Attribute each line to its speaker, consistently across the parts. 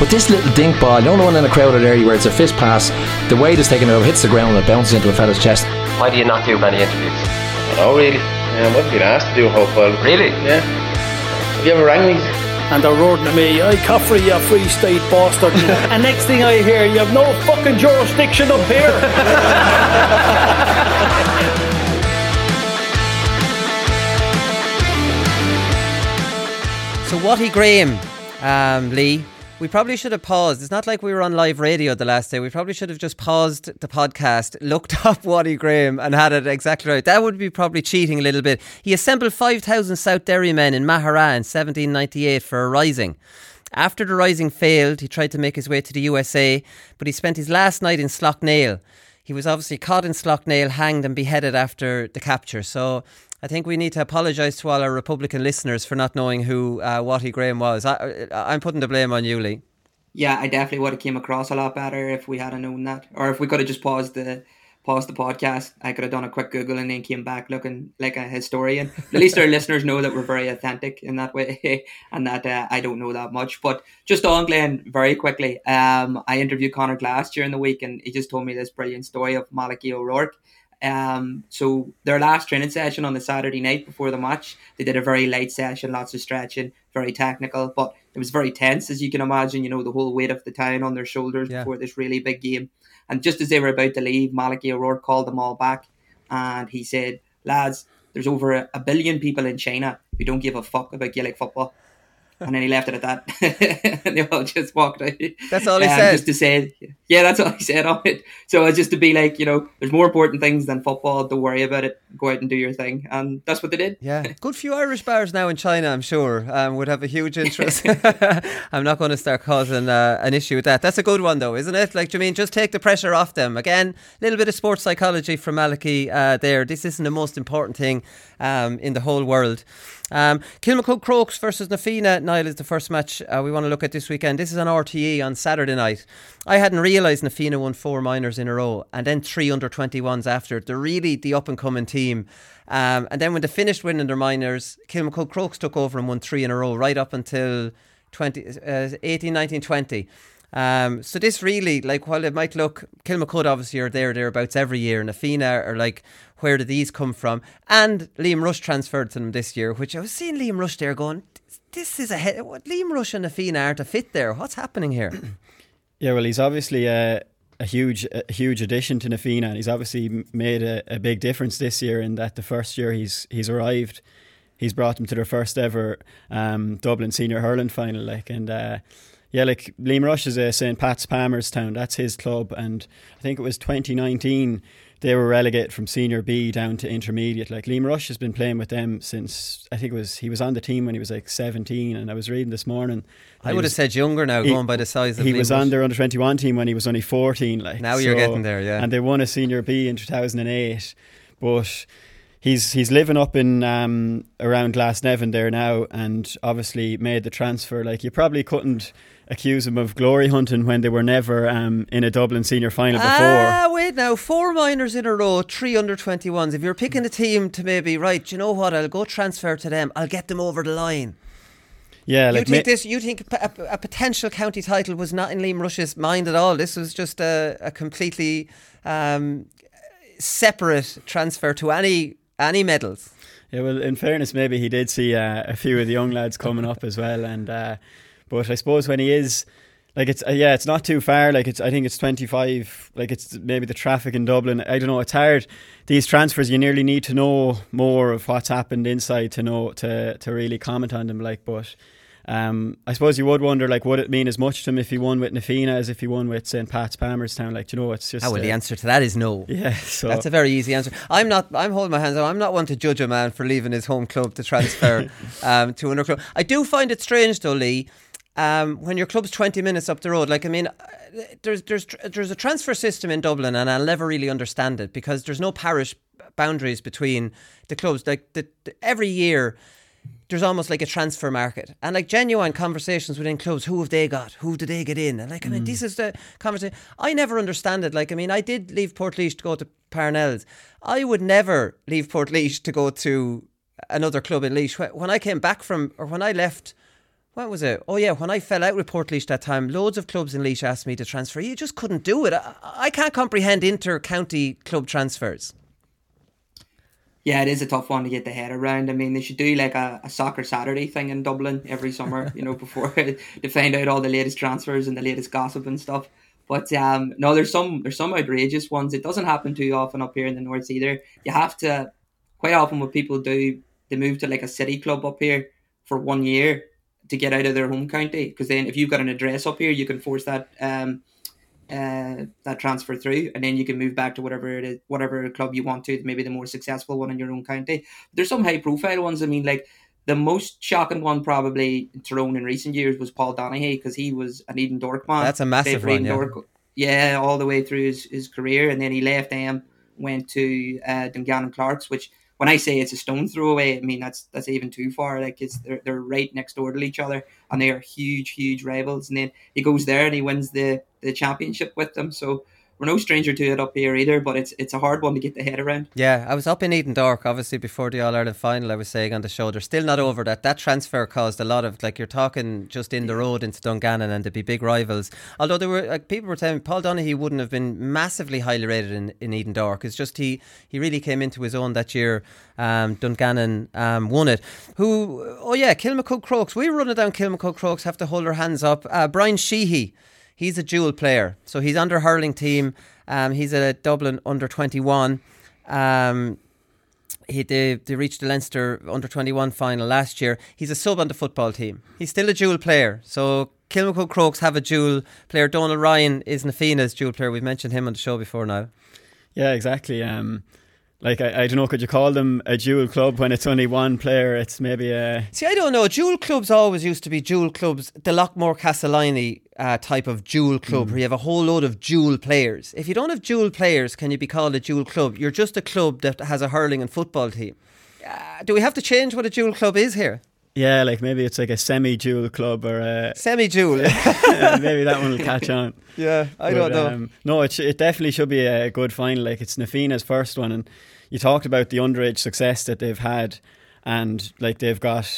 Speaker 1: But this little dink ball, you don't know, one in a crowded area where it's a fist pass, the weight is taken over, hits the ground and it bounces into a fella's chest.
Speaker 2: Why do you not do many interviews?
Speaker 3: I don't know, really. I wasn't being asked to do a whole while.
Speaker 2: Really?
Speaker 3: Yeah. Have you ever rang me?
Speaker 4: And they're roaring at me, "I Caffrey, you free state bastard." And next thing I hear, "You have no fucking jurisdiction up here."
Speaker 5: So Watty Graham, Lee, we probably should have paused. It's not like we were on live radio the last day. We probably should have just paused the podcast, looked up Watty Graham and had it exactly right. That would be probably cheating a little bit. He assembled 5,000 South Derry men in Mahara in 1798 for a rising. After the rising failed, he tried to make his way to the USA, but he spent his last night in Slough-Nail. He was obviously caught in Slough-Nail, hanged and beheaded after the capture. So I think we need to apologise to all our Republican listeners for not knowing who Watty Graham was. I'm putting the blame on you, Lee.
Speaker 6: Yeah, I definitely would have came across a lot better if we had known that. Or if we could have just paused the podcast. I could have done a quick Google and then came back looking like a historian. At least our listeners know that we're very authentic in that way and that I don't know that much. But just on Glenn, very quickly, I interviewed Conor Glass during the week and he just told me this brilliant story of Malachy O'Rourke. So their last training session on the Saturday night before the match, they did a very light session, lots of stretching, very technical, but it was very tense, as you can imagine, the whole weight of the town on their shoulders before this really big game. And just as they were about to leave, Malachy O'Rourke called them all back and he said, "Lads, there's over a billion people in China who don't give a fuck about Gaelic football." And then he left it at that. And they all just walked out.
Speaker 5: That's all he said?
Speaker 6: Just to say, yeah, that's all he said on it. So it's just to be like, there's more important things than football. Don't worry about it. Go out and do your thing. And that's what they did.
Speaker 5: Yeah. Good few Irish bars now in China, I'm sure, would have a huge interest. I'm not going to start causing an issue with that. That's a good one, though, isn't it? Like, do you mean just take the pressure off them? Again, a little bit of sports psychology from Malachy there. This isn't the most important thing in the whole world. Kilmacud Crokes versus Na Fianna, Niall, is the first match we want to look at this weekend. This is on RTE on Saturday night. I hadn't realised Na Fianna won 4 minors in a row and then 3 under-21s after. They're really the up-and-coming team. And then when they finished winning their minors, Kilmacud Crokes took over and won 3 in a row right up until 18, 19, 20. So this really, like, while it might look, Kilmacud obviously are thereabouts every year, and Na Fianna are like, where did these come from? And Liam Rush transferred to them this year, which I was seeing Liam Rush there going, this is Liam Rush and Na Fianna aren't a fit there. What's happening here?
Speaker 7: Yeah, well, he's obviously a huge addition to Na Fianna, and he's obviously made a big difference this year in that the first year he's arrived, he's brought them to their first ever Dublin Senior Hurling final, yeah, like Liam Rush is a St. Pat's Palmerstown. That's his club, and I think it was 2019 they were relegated from Senior B down to Intermediate. Like, Liam Rush has been playing with them since, I think he was on the team when he was like 17, and I was reading this morning.
Speaker 5: I would have said younger now, going by the size of Liam Rush.
Speaker 7: He was on their under-21 team when he was only 14.
Speaker 5: Now you're getting there, yeah.
Speaker 7: And they won a Senior B in 2008, but he's living up in around Glasnevin there now, and obviously made the transfer. Like, you probably couldn't accuse him of glory hunting when they were never in a Dublin senior final before.
Speaker 5: Wait now, 4 minors in a row, 3 under-21s. If you're picking a team to maybe, right, you know what, I'll go transfer to them, I'll get them over the line.
Speaker 7: Yeah,
Speaker 5: like you think a potential county title was not in Liam Rush's mind at all? This was just a completely separate transfer to any medals.
Speaker 7: Yeah, well, in fairness, maybe he did see a few of the young lads coming up as well, and but I suppose when he is, like, it's not too far. Like, I think it's 25. Like, it's maybe the traffic in Dublin. I don't know. It's hard. These transfers, you nearly need to know more of what's happened inside to know to really comment on them. Like, but I suppose you would wonder, like, would it mean as much to him if he won with Na Fianna as if he won with St. Pat's Palmerstown? Like, it's just.
Speaker 5: The answer to that is no.
Speaker 7: Yeah, so
Speaker 5: that's a very easy answer. I'm holding my hands up. I'm not one to judge a man for leaving his home club to transfer to another club. I do find it strange, though, Lee. When your club's 20 minutes up the road, like, I mean, there's a transfer system in Dublin, and I'll never really understand it because there's no parish boundaries between the clubs. Like, every year there's almost like a transfer market, and like genuine conversations within clubs. Who have they got? Who do they get in? And like, I mean, this is the conversation. I never understand it. Like, I mean, I did leave Portlaoise to go to Parnells. I would never leave Portlaoise to go to another club in Laois. When I came back when I left What was it? Oh yeah, when I fell out with Portlaoise that time, loads of clubs in Laois asked me to transfer. You just couldn't do it. I can't comprehend inter-county club transfers.
Speaker 6: Yeah, it is a tough one to get the head around. I mean, they should do like a soccer Saturday thing in Dublin every summer, before to find out all the latest transfers and the latest gossip and stuff. But no, there's some outrageous ones. It doesn't happen too often up here in the north either. You have to, quite often what people do, they move to like a city club up here for 1 year to get out of their home county, because then if you've got an address up here, you can force that that transfer through, and then you can move back to whatever club you want to, maybe the more successful one in your own county. There's some high profile ones. I mean, like the most shocking one probably in Tyrone in recent years was Paul Donaghy, because he was an Eden Dork man.
Speaker 5: That's a massive one,
Speaker 6: yeah, all the way through his career, and then he left them, went to Dungannon Clarks, which, when I say it's a stone throw away, I mean that's even too far. Like they're right next door to each other, and they are huge rivals. And then he goes there and he wins the championship with them. So we're no stranger to it up here either, but it's a hard one to get the head around.
Speaker 5: Yeah, I was up in Eden Dork, obviously, before the All-Ireland final. I was saying on the show, they're still not over that. That transfer caused a lot of, like, you're talking just in the road into Dungannon, and there'd be big rivals. Although there were, like, people were saying Paul Donaghy wouldn't have been massively highly rated in Eden Dork. It's just he really came into his own that year. Dungannon won it. Kilmacud Crokes. We were running down Kilmacud Crokes, have to hold our hands up. Brian Sheehy. He's a dual player. So he's under hurling team. He's a Dublin under 21. They reached the Leinster under 21 final last year. He's a sub on the football team. He's still a dual player. So Kilmacud Crokes have a dual player. Donal Ryan is Na Fianna's dual player. We've mentioned him on the show before now.
Speaker 7: Yeah, exactly. I don't know, could you call them a dual club when it's only one player? It's maybe a...
Speaker 5: See, I don't know. Dual clubs always used to be dual clubs. The Lockmore Castleiney type of dual club where you have a whole load of dual players. If you don't have dual players, can you be called a dual club? You're just a club that has a hurling and football team. Do we have to change what a dual club is here?
Speaker 7: Yeah, like maybe it's like a semi-dual club or a...
Speaker 5: Semi-dual.
Speaker 7: Maybe that one will catch on.
Speaker 5: Yeah, I don't know.
Speaker 7: No, it definitely should be a good final. Like, it's Na Fianna's first one, and you talked about the underage success that they've had, and like they're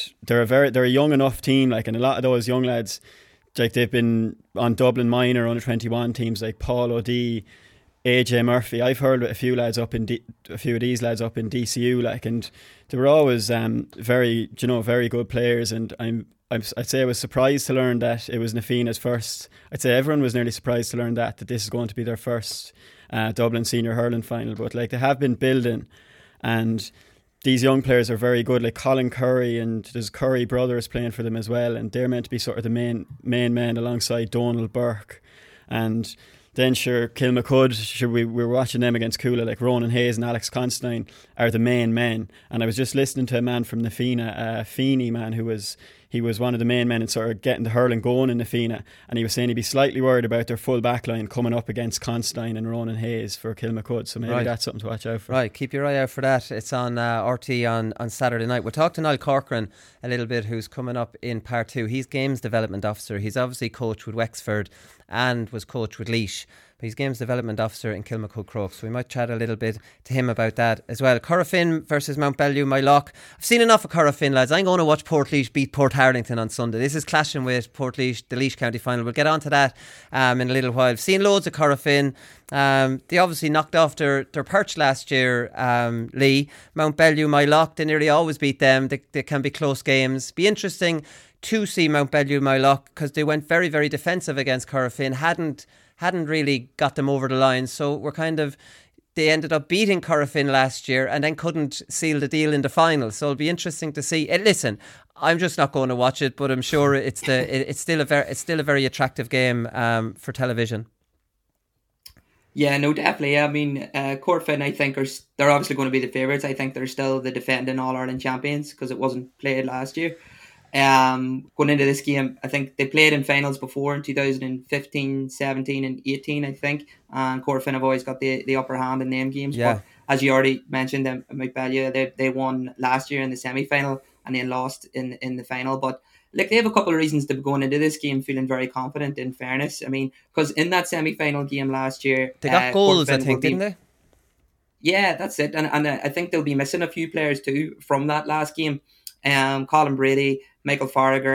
Speaker 7: a young enough team, like, and a lot of those young lads, like, they've been on Dublin minor under 21 teams like Paul O'Dea, AJ Murphy. I've heard a few of these lads up in DCU, like, and they were always very good players. And I'd say I was surprised to learn that it was Na Fianna's first. I'd say everyone was nearly surprised to learn that this is going to be their first Dublin senior hurling final. But like, they have been building, and these young players are very good. Like Colin Curry, and there's Curry brothers playing for them as well, and they're meant to be sort of the main men alongside Donald Burke. And then sure, Kilmacud, we were watching them against Coola, like Ronan Hayes and Alex Constantine are the main men. And I was just listening to a man from Na Fianna, Feeney man, he was one of the main men in sort of getting the hurling going in Na Fianna, and he was saying he'd be slightly worried about their full back line coming up against Constantine and Ronan Hayes for Kilmacud. So maybe that's something to watch out for.
Speaker 5: Right, keep your eye out for that. It's on RT on Saturday night. We'll talk to Niall Corcoran a little bit, who's coming up in part 2. He's Games Development Officer. He's obviously coached with Wexford and was coached with Laois, but he's Games Development Officer in Kilmacud Crokes, so we might chat a little bit to him about that as well. Corofin versus Mount Bellew, my lock. I've seen enough of Corofin, lads. I'm going to watch Portlaoise beat Port Harlington on Sunday. This is clashing with Portlaoise, the Laois County final. We'll get on to that in a little while. I've seen loads of Corofin. They obviously knocked off their perch last year, Lee. Mount Bellew, my lock. They nearly always beat them. They can be close games. Be interesting to see Mount Bellew, my lock, because they went very, very defensive against Corofin. Hadn't really got them over the line, so they ended up beating Corofin last year and then couldn't seal the deal in the final. So it'll be interesting to see. Listen, I'm just not going to watch it, but I'm sure it's still a very attractive game for television.
Speaker 6: Yeah, no, definitely. I mean, Corofin, I think they're obviously going to be the favourites. I think they're still the defending All-Ireland champions because it wasn't played last year. Going into this game, I think they played in finals before in 2015, 17 and 18, I think, and Corofin have always got the upper hand in them games.
Speaker 5: Yeah.
Speaker 6: But as you already mentioned, Mount Bellew, they won last year in the semi-final and then lost in the final. But like, they have a couple of reasons to be going into this game feeling very confident, in fairness. I mean, because in that semi-final game last year,
Speaker 5: they got goals,
Speaker 6: Corofin,
Speaker 5: I think, didn't they?
Speaker 6: Yeah, that's it. And I think they'll be missing a few players too from that last game. Colin Brady, Michael Farragher,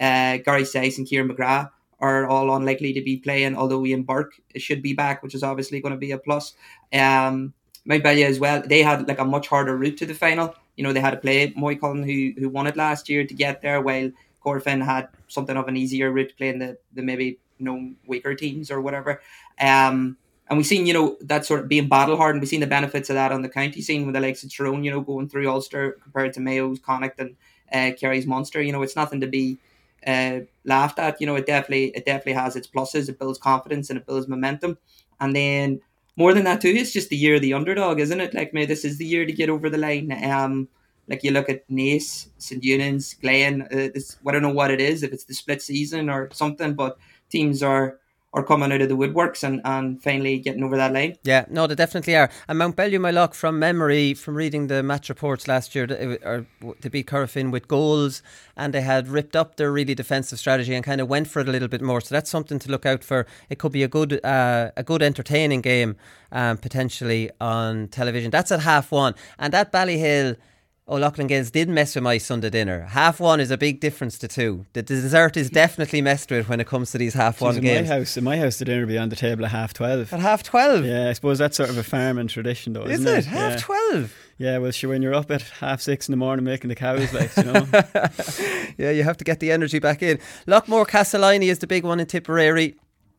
Speaker 6: Gary Sayce and Kieran McGrath are all unlikely to be playing, although Ian Burke should be back, which is obviously going to be a plus. Mount Bellier as well, they had like a much harder route to the final. You know, they had to play Moycullen, who won it last year, to get there, while Corofin had something of an easier route, playing the maybe weaker teams or whatever. And we've seen, you know, that sort of being battle hardened. We've seen the benefits of that on the county scene with the likes of Tyrone, you know, going through Ulster compared to Mayo's, Connacht and Kerry's Munster. You know, it's nothing to be laughed at. You know, it definitely has its pluses. It builds confidence and it builds momentum. And then more than that too, it's just the year of the underdog, isn't it? Like, maybe this is the year to get over the line. Like, you look at Naas, St Eunan's, Glen. I don't know what it is, if it's the split season or something, but teams are coming out of the woodworks and finally getting over that line.
Speaker 5: Yeah, no, they definitely are. And Mount Bellew, my luck, from memory, from reading the match reports last year, they beat Corofin with goals, and they had ripped up their really defensive strategy and kind of went for it a little bit more. So that's something to look out for. It could be a good entertaining game, potentially on television. That's at 1:30, and that Ballyhill O'Loughlin Gaels did mess with my Sunday dinner. 1:30 is a big difference to 2. The dessert is definitely messed with when it comes to these 1:30 games.
Speaker 7: In my house, the dinner will be on the table at 12:30.
Speaker 5: At 12:30?
Speaker 7: Yeah, I suppose that's sort of a farming tradition, though, isn't
Speaker 5: it?
Speaker 7: Is it?
Speaker 5: 12:30?
Speaker 7: Yeah, well, sure, when you're up at 6:30 in the morning making the cows, like, you know.
Speaker 5: Yeah, you have to get the energy back in. Lockmore Castleiney is the big one in Tipperary.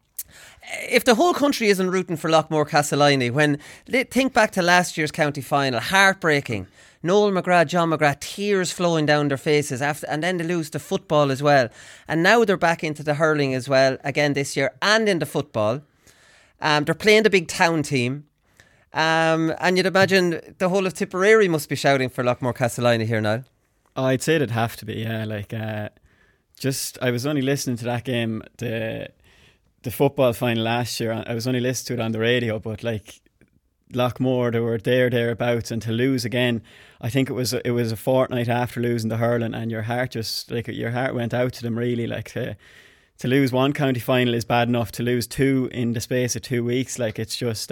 Speaker 5: If the whole country isn't rooting for Lockmore Castleiney, when they think back to last year's county final, heartbreaking. Noel McGrath, John McGrath, tears flowing down their faces after, and then they lose the football as well. And now they're back into the hurling as well, again this year, and in the football. They're playing the big town team. And you'd imagine the whole of Tipperary must be shouting for Lockmore Castleiney here now.
Speaker 7: Oh, I'd say it'd have to be, yeah. Like, I was only listening to that game, the football final last year. I was only listening to it on the radio, but like, Lockmore, they were thereabouts, and to lose again, I think it was a fortnight after losing the hurling, and your heart went out to them, really. Like, to lose one county final is bad enough. To lose 2 in the space of 2 weeks, like, it's just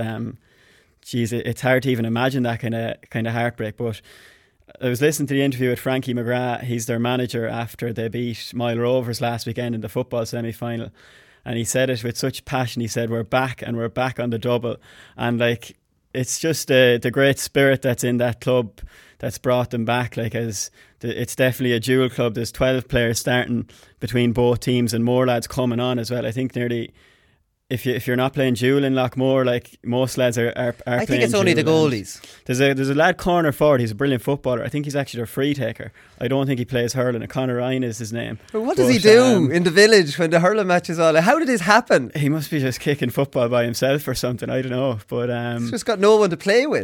Speaker 7: it's hard to even imagine that kind of heartbreak. But I was listening to the interview with Frankie McGrath. He's their manager after they beat Mile Rovers last weekend in the football semi-final, and he said it with such passion. He said, we're back, and we're back on the double. And like, it's just the great spirit that's in that club that's brought them back. Like, it's definitely a dual club. There's 12 players starting between both teams, and more lads coming on as well. I think nearly, if you're not playing dual in Lockmore, like, most lads are playing. I
Speaker 5: think it's only the goalies.
Speaker 7: There's a lad corner forward. He's a brilliant footballer. I think he's actually their free taker. I don't think he plays hurling. Conor Ryan is his name.
Speaker 5: But what does he do in the village when the hurling match is on? How did this happen?
Speaker 7: He must be just kicking football by himself or something. I don't know. But
Speaker 5: he's just got no one to play with.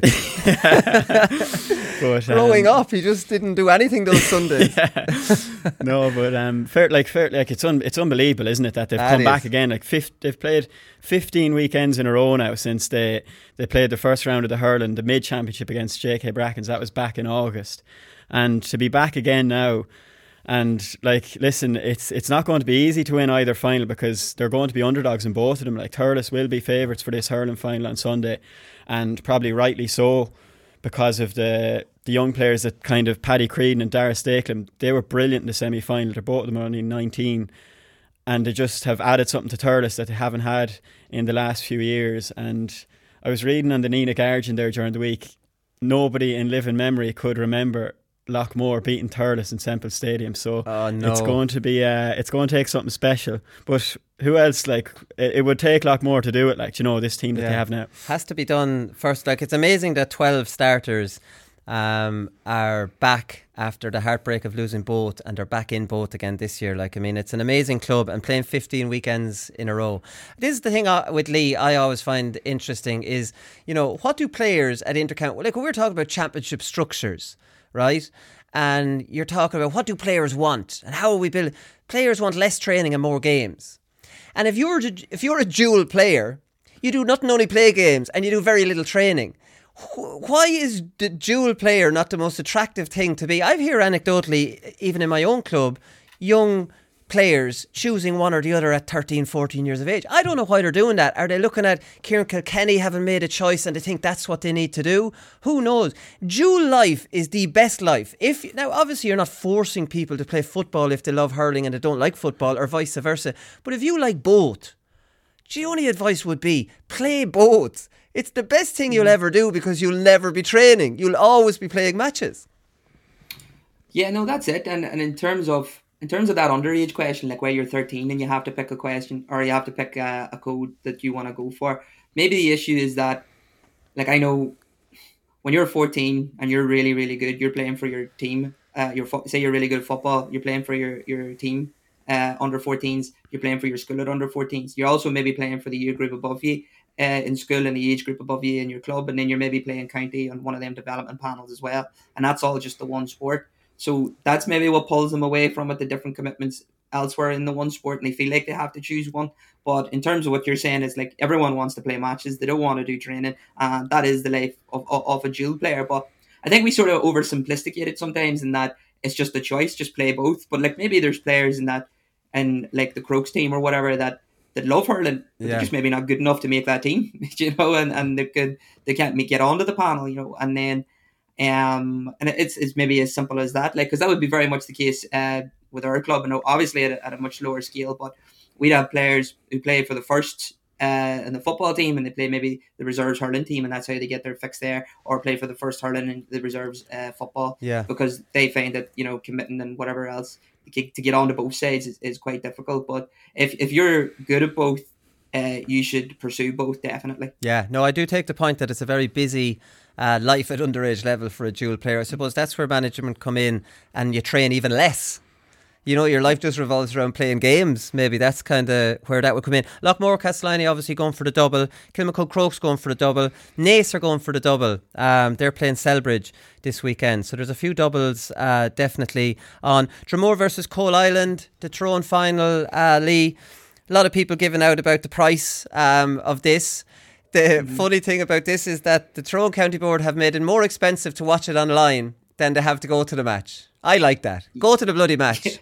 Speaker 7: But,
Speaker 5: growing up, he just didn't do anything those Sundays.
Speaker 7: Yeah. No, but it's unbelievable, isn't it, that they've come back again? Like, they've played 15 weekends in a row now since they played the first round of the hurling, the mid-championship against JK Brackens. That was back in August, and to be back again now. And like, listen, it's not going to be easy to win either final, because they're going to be underdogs in both of them. Like, Thurles will be favourites for this hurling final on Sunday, and probably rightly so, because of the young players that kind of Paddy Creedon and Dara Stakelum. They were brilliant in the semi-final. They're both of them only 19, and they just have added something to Thurles that they haven't had in the last few years. And I was reading on the Nina Guardian there during the week, nobody in living memory could remember Lockmore beating Thurles in Semple Stadium. So it's going to be it's going to take something special. But who else? Like, it would take Lockmore to do it. Like, you know, this team that they have now
Speaker 5: has to be done first. Like, it's amazing that 12 starters are back after the heartbreak of losing both, and they're back in both again this year. Like, I mean, it's an amazing club, and playing 15 weekends in a row. This is the thing with Lee I always find interesting is, you know, what do players at Intercounty, like, when we're talking about championship structures, right? And you're talking about, what do players want and how are we building? Players want less training and more games. And if you're a dual player, you do not only play games and you do very little training. Why is the dual player not the most attractive thing to be? I've heard anecdotally, even in my own club, young players choosing one or the other at 13, 14 years of age. I don't know why they're doing that. Are they looking at Kieran Kilkenny having made a choice and they think that's what they need to do? Who knows? Dual life is the best life. Now, obviously, you're not forcing people to play football if they love hurling and they don't like football, or vice versa. But if you like both, the only advice would be play both. It's the best thing you'll ever do because you'll never be training. You'll always be playing matches.
Speaker 6: Yeah, no, that's it. And in terms of that underage question, like where you're 13 and you have to pick a question, or you have to pick a code that you want to go for, maybe the issue is that, like, I know when you're 14 and you're really, really good, you're playing for your team. Say you're really good at football, you're playing for your team, under 14s, you're playing for your school at under 14s. You're also maybe playing for the year group above you in school and the age group above you in your club, and then you're maybe playing county on one of them development panels as well. And that's all just the one sport. So that's maybe what pulls them away from it, the different commitments elsewhere in the one sport, and they feel like they have to choose one. But in terms of what you're saying, is like everyone wants to play matches, they don't want to do training, and that is the life of a dual player. But I think we sort of oversimplify it sometimes in that it's just a choice, just play both. But like maybe there's players in that, and like the Crokes team or whatever, that love hurling, but they're just maybe not good enough to make that team, you know, and they can't get onto the panel, you know, and then and it's maybe as simple as that, like, because that would be very much the case with our club, and obviously at a much lower scale. But we'd have players who play for the first in the football team, and they play maybe the reserves hurling team, and that's how they get their fix there, or play for the first hurling and the reserves football, because they find that, you know, committing and whatever else to get onto both sides is quite difficult. But if you're good at both, you should pursue both, definitely.
Speaker 5: Yeah, no, I do take the point that it's a very busy life at underage level for a dual player. I suppose that's where management come in, and you train even less. You know, your life just revolves around playing games. Maybe that's kind of where that would come in. Lochmore Castellani obviously going for the double. Kilmacud Crokes going for the double. Naas are going for the double. They're playing Selbridge this weekend. So there's a few doubles definitely on. Dromore versus Coal Island, the Tyrone final. Lee, a lot of people giving out about the price of this. The funny thing about this is that the Tyrone County Board have made it more expensive to watch it online than to have to go to the match. I like that. Go to the bloody match.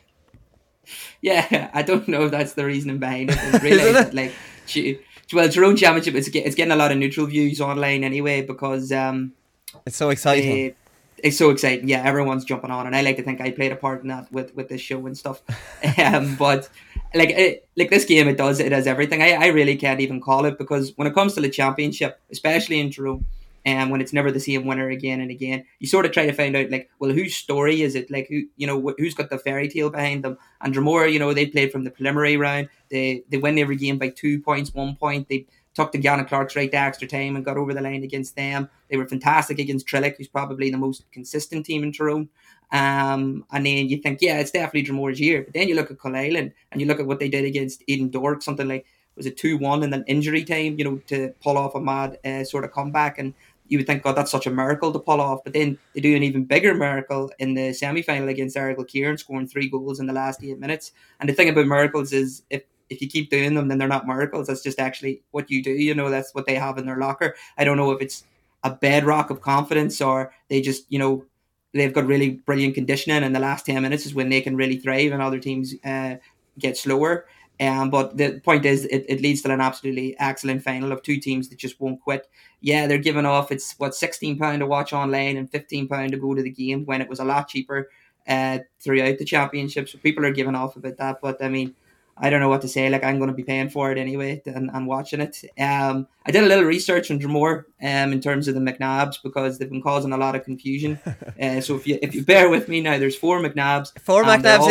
Speaker 6: Yeah, I don't know if that's the reasoning behind it. I realise that, like, well, Tyrone Championship, it's getting a lot of neutral views online anyway, because
Speaker 5: it's so exciting.
Speaker 6: It's so exciting. Yeah, everyone's jumping on, and I like to think I played a part in that with this show and stuff. But like this game, it does everything. I really can't even call it, because when it comes to the championship, especially in Tyrone, and when it's never the same winner again and again, you sort of try to find out, like, well, whose story is it? Like, who, you know, who's got the fairy tale behind them? And Dromore, you know, they played from the preliminary round. They win every game by 2 points, 1 point. They took the Gannon Clarks right to extra time and got over the line against them. They were fantastic against Trillick, who's probably the most consistent team in Tyrone. And then you think, yeah, it's definitely Dromore's year. But then you look at Coal Island and you look at what they did against Eden Dork, something like, was it 2-1 in an injury time, you know, to pull off a mad sort of comeback. And you would think, God, that's such a miracle to pull off. But then they do an even bigger miracle in the semi-final against Errigal Kieran, scoring 3 goals in the last 8 minutes. And the thing about miracles is, if you keep doing them, then they're not miracles. That's just actually what you do. You know, that's what they have in their locker. I don't know if it's a bedrock of confidence, or they just, you know, they've got really brilliant conditioning, and the last 10 minutes is when they can really thrive and other teams get slower. But the point is, it leads to an absolutely excellent final of two teams that just won't quit. Yeah, they're giving off, it's £16 to watch online and £15 to go to the game, when it was a lot cheaper throughout the championship. So people are giving off about that. But I mean, I don't know what to say. Like, I'm going to be paying for it anyway and watching it. I did a little research on Dromore in terms of the McNabs, because they've been causing a lot of confusion. So if you bear with me now, there's 4 McNabs. Four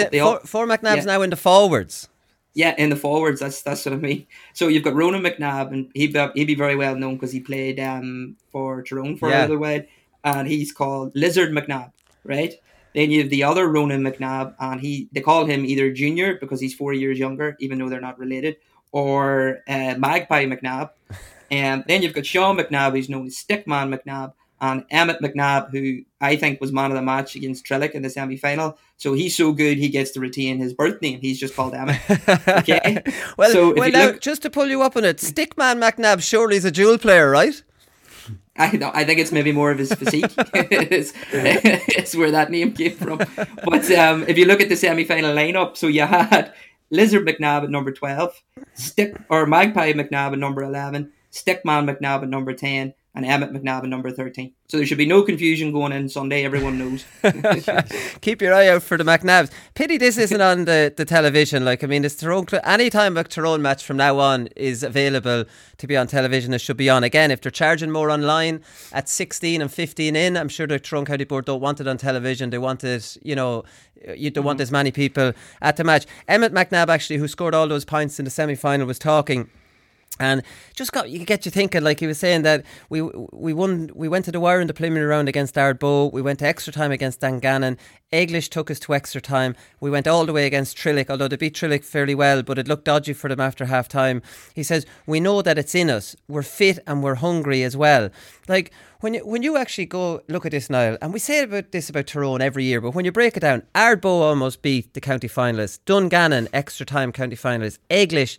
Speaker 5: McNabs now in the forwards.
Speaker 6: Yeah, in the forwards, that's what I mean. So you've got Ronan McNabb, and he'd be very well known because he played for Tyrone for a little while, and he's called Lizard McNabb, right? Then you have the other Ronan McNabb, and they call him either Junior because he's 4 years younger, even though they're not related, or Magpie McNabb. And then you've got Sean McNabb, who's known as Stickman McNabb, and Emmett McNabb, who I think was man of the match against Trillick in the semi-final. So he's so good, he gets to retain his birth name. He's just called Emmett. Okay.
Speaker 5: Well, now, just to pull you up on it, Stickman McNabb surely is a dual player, right?
Speaker 6: I think it's maybe more of his physique. it's where that name came from. But if you look at the semi-final lineup, so you had Lizard McNabb at number 12, Magpie McNabb at number 11, Stickman McNabb at number 10, and Emmett McNabb at number 13. So there should be no confusion going in Sunday. Everyone knows.
Speaker 5: Keep your eye out for the McNabbs. Pity this isn't on the television. Like, I mean, it's Tyrone. Anytime a Tyrone match from now on is available to be on television, it should be on. Again, if they're charging more online at 16 and 15 in, I'm sure the Tyrone County Board don't want it on television. They want it, you don't want as many people at the match. Emmett McNabb, actually, who scored all those points in the semi-final, was talking. And you get you thinking, like he was saying that we went to the wire in the preliminary round against Ardbow, we went to extra time against Dungannon, English took us to extra time, we went all the way against Trillick, although they beat Trillick fairly well, but it looked dodgy for them after half time. He says, we know that it's in us, we're fit and we're hungry as well. Like, when you actually go look at this, Niall, and we say about Tyrone every year, but when you break it down, Ardbow almost beat the county finalists, Dungannon extra time county finalists, English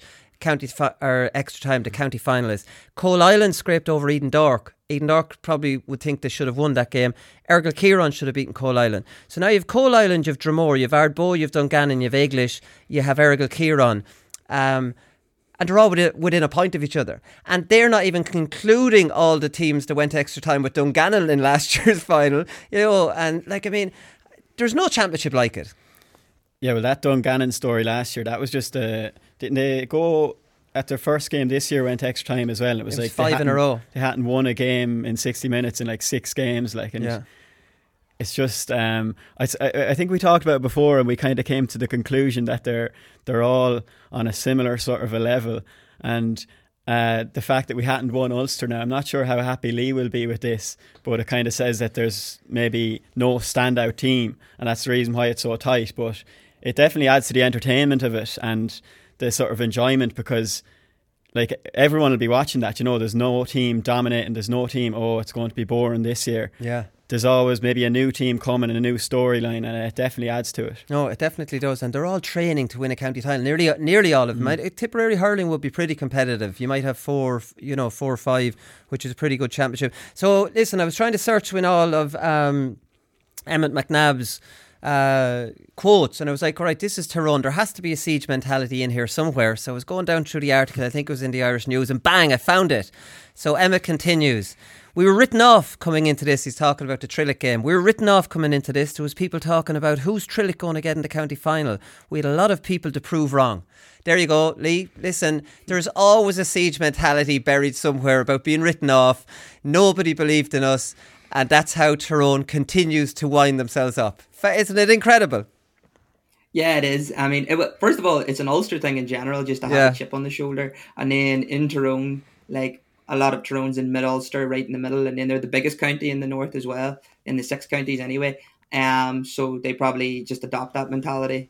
Speaker 5: extra time the county finalists. Coal Island scraped over Eden Dork. Eden Dork probably would think they should have won that game. Ergal Kieran should have beaten Coal Island. So now you've Coal Island, you've Dromore, you've Ardbow, you've Dungannon, you've English, you have Ergal Kieran. And they're all within a point of each other. And they're not even concluding all the teams that went to extra time with Dungannon in last year's final. And like, I mean, there's no championship like it.
Speaker 7: Yeah, well, that Dungannon story last year, that was just didn't they go at their first game this year, went extra time as well? It was like
Speaker 5: 5 in a row.
Speaker 7: They hadn't won a game in 60 minutes in like 6 games. It's just I think we talked about it before, and we kind of came to the conclusion that they're all on a similar sort of a level. And the fact that we hadn't won Ulster now, I'm not sure how happy Lee will be with this, but it kind of says that there's maybe no standout team, and that's the reason why it's so tight. But it definitely adds to the entertainment of it and the sort of enjoyment, because like everyone will be watching that. There's no team dominating, there's no team, it's going to be boring this year.
Speaker 5: Yeah.
Speaker 7: There's always maybe a new team coming and a new storyline, and it definitely adds to it.
Speaker 5: No, it definitely does. And they're all training to win a county title. Nearly all of them. Tipperary hurling would be pretty competitive. You might have 4 or 5, which is a pretty good championship. So listen, I was trying to search in all of Emmett McNabb's quotes, and I was like, all right, this is Tyrone, there has to be a siege mentality in here somewhere. So I was going down through the article, I think it was in the Irish News, and bang, I found it. So Emmett continues, we were written off coming into this. He's talking about the Trillick game. We were written off coming into this. There was people talking about who's Trillick going to get in the county final. We had a lot of people to prove wrong. There you go, Lee. Listen, there's always a siege mentality buried somewhere about being written off. Nobody believed in us, and that's how Tyrone continues to wind themselves up. Isn't it incredible?
Speaker 6: Yeah, it is. I mean, first of all, it's an Ulster thing in general, just to have a chip on the shoulder. And then in Tyrone, like a lot of Tyrone's in mid-Ulster, right in the middle. And then they're the biggest county in the north as well, in the 6 counties anyway. So they probably just adopt that mentality,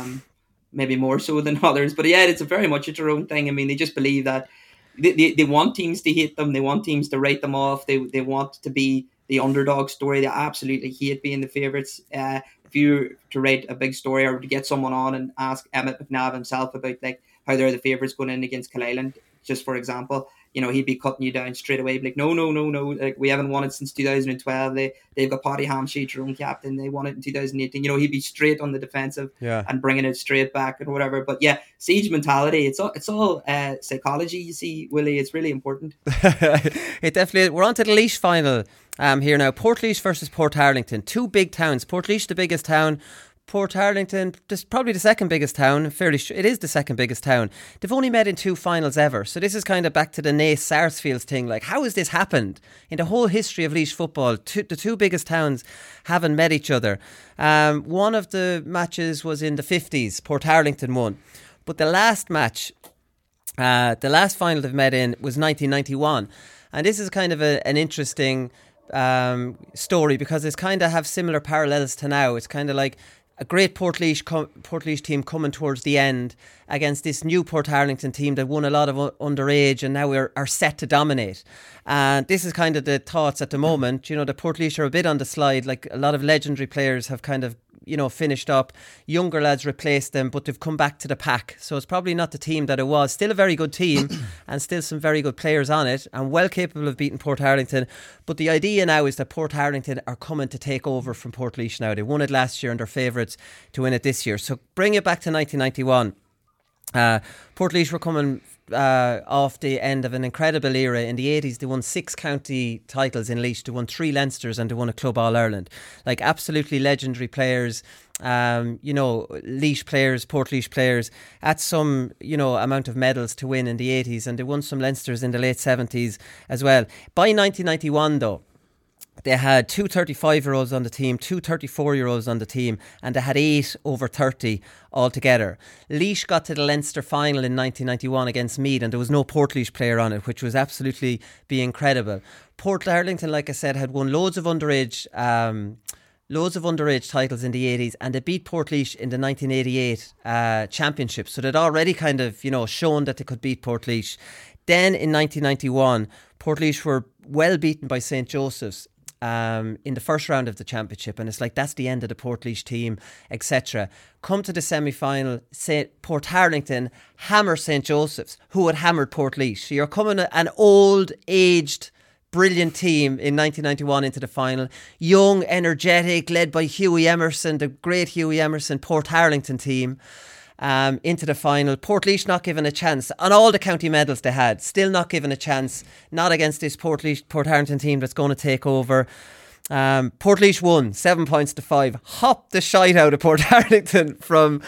Speaker 6: maybe more so than others. But yeah, it's very much a Tyrone thing. I mean, they just believe that they want teams to hate them. They want teams to write them off. They want to be the underdog story. They absolutely hate being the favourites. If you were to write a big story or to get someone on and ask Emmett McNabb himself about like how they're the favourites going in against Coal Island, just for example, he'd be cutting you down straight away. Like, no, like we haven't won it since 2012. They've got Paddy Hampshire, Tyrone captain. They won it in 2018. He'd be straight on the defensive and bringing it straight back and whatever. But yeah, siege mentality. It's all psychology. You see, Willie, it's really important.
Speaker 5: It definitely is. We're on to the Laois final here now. Portlaoise versus Portarlington. 2 big towns. Portlaoise, the biggest town. Portarlington, probably the second biggest town. Fairly sure it is the second biggest town. They've only met in 2 finals ever. So this is kind of back to the Naas Sarsfields thing. Like, how has this happened in the whole history of Laois football? The 2 biggest towns haven't met each other. One of the matches was in the 50s. Portarlington won, but the last match, the last final they've met in was 1991, and this is kind of an interesting story because it's kind of have similar parallels to now. It's kind of like a great Portlaoise team coming towards the end against this new Portarlington team that won a lot of underage and now are set to dominate. And this is kind of the thoughts at the moment. The Portlaoise are a bit on the slide. Like, a lot of legendary players have kind of, finished up. Younger lads replaced them, but they've come back to the pack. So it's probably not the team that it was. Still a very good team and still some very good players on it and well capable of beating Portarlington. But the idea now is that Portarlington are coming to take over from Portlaoise now. They won it last year and they're favourites to win it this year. So bring it back to 1991. Portlaoise were coming off the end of an incredible era. In the 80s they won 6 county titles in Laois. They won 3 Leinsters and they won a Club All-Ireland. Like absolutely legendary players, Laois players, Portlaoise players at some amount of medals to win in the 80s, and they won some Leinsters in the late 70s as well. By 1991 though, they had 2 35-year-olds on the team, 2 34-year-olds on the team, and they had 8 over 30 altogether. Laois got to the Leinster final in 1991 against Meath, and there was no Portlaoise player on it, which was absolutely be incredible. Portarlington, like I said, had won loads of underage titles in the 80s, and they beat Portlaoise in the 1988 championship. So they'd already kind of, shown that they could beat Portlaoise. Then in 1991, Portlaoise were well beaten by St. Joseph's in the first round of the championship, and it's like that's the end of the Portlaoise team, etc. Come to the semi-final, Portarlington hammer St. Joseph's, who had hammered Portlaoise. So you're coming an old, aged, brilliant team in 1991 into the final. Young, energetic, led by Hughie Emerson, the great Hughie Emerson Portarlington team. Into the final. Portlaoise not given a chance on all the county medals they had, still not given a chance, not against this Portarlington team that's going to take over. Portlaoise won 7 points to 5, hopped the shite out of Portarlington from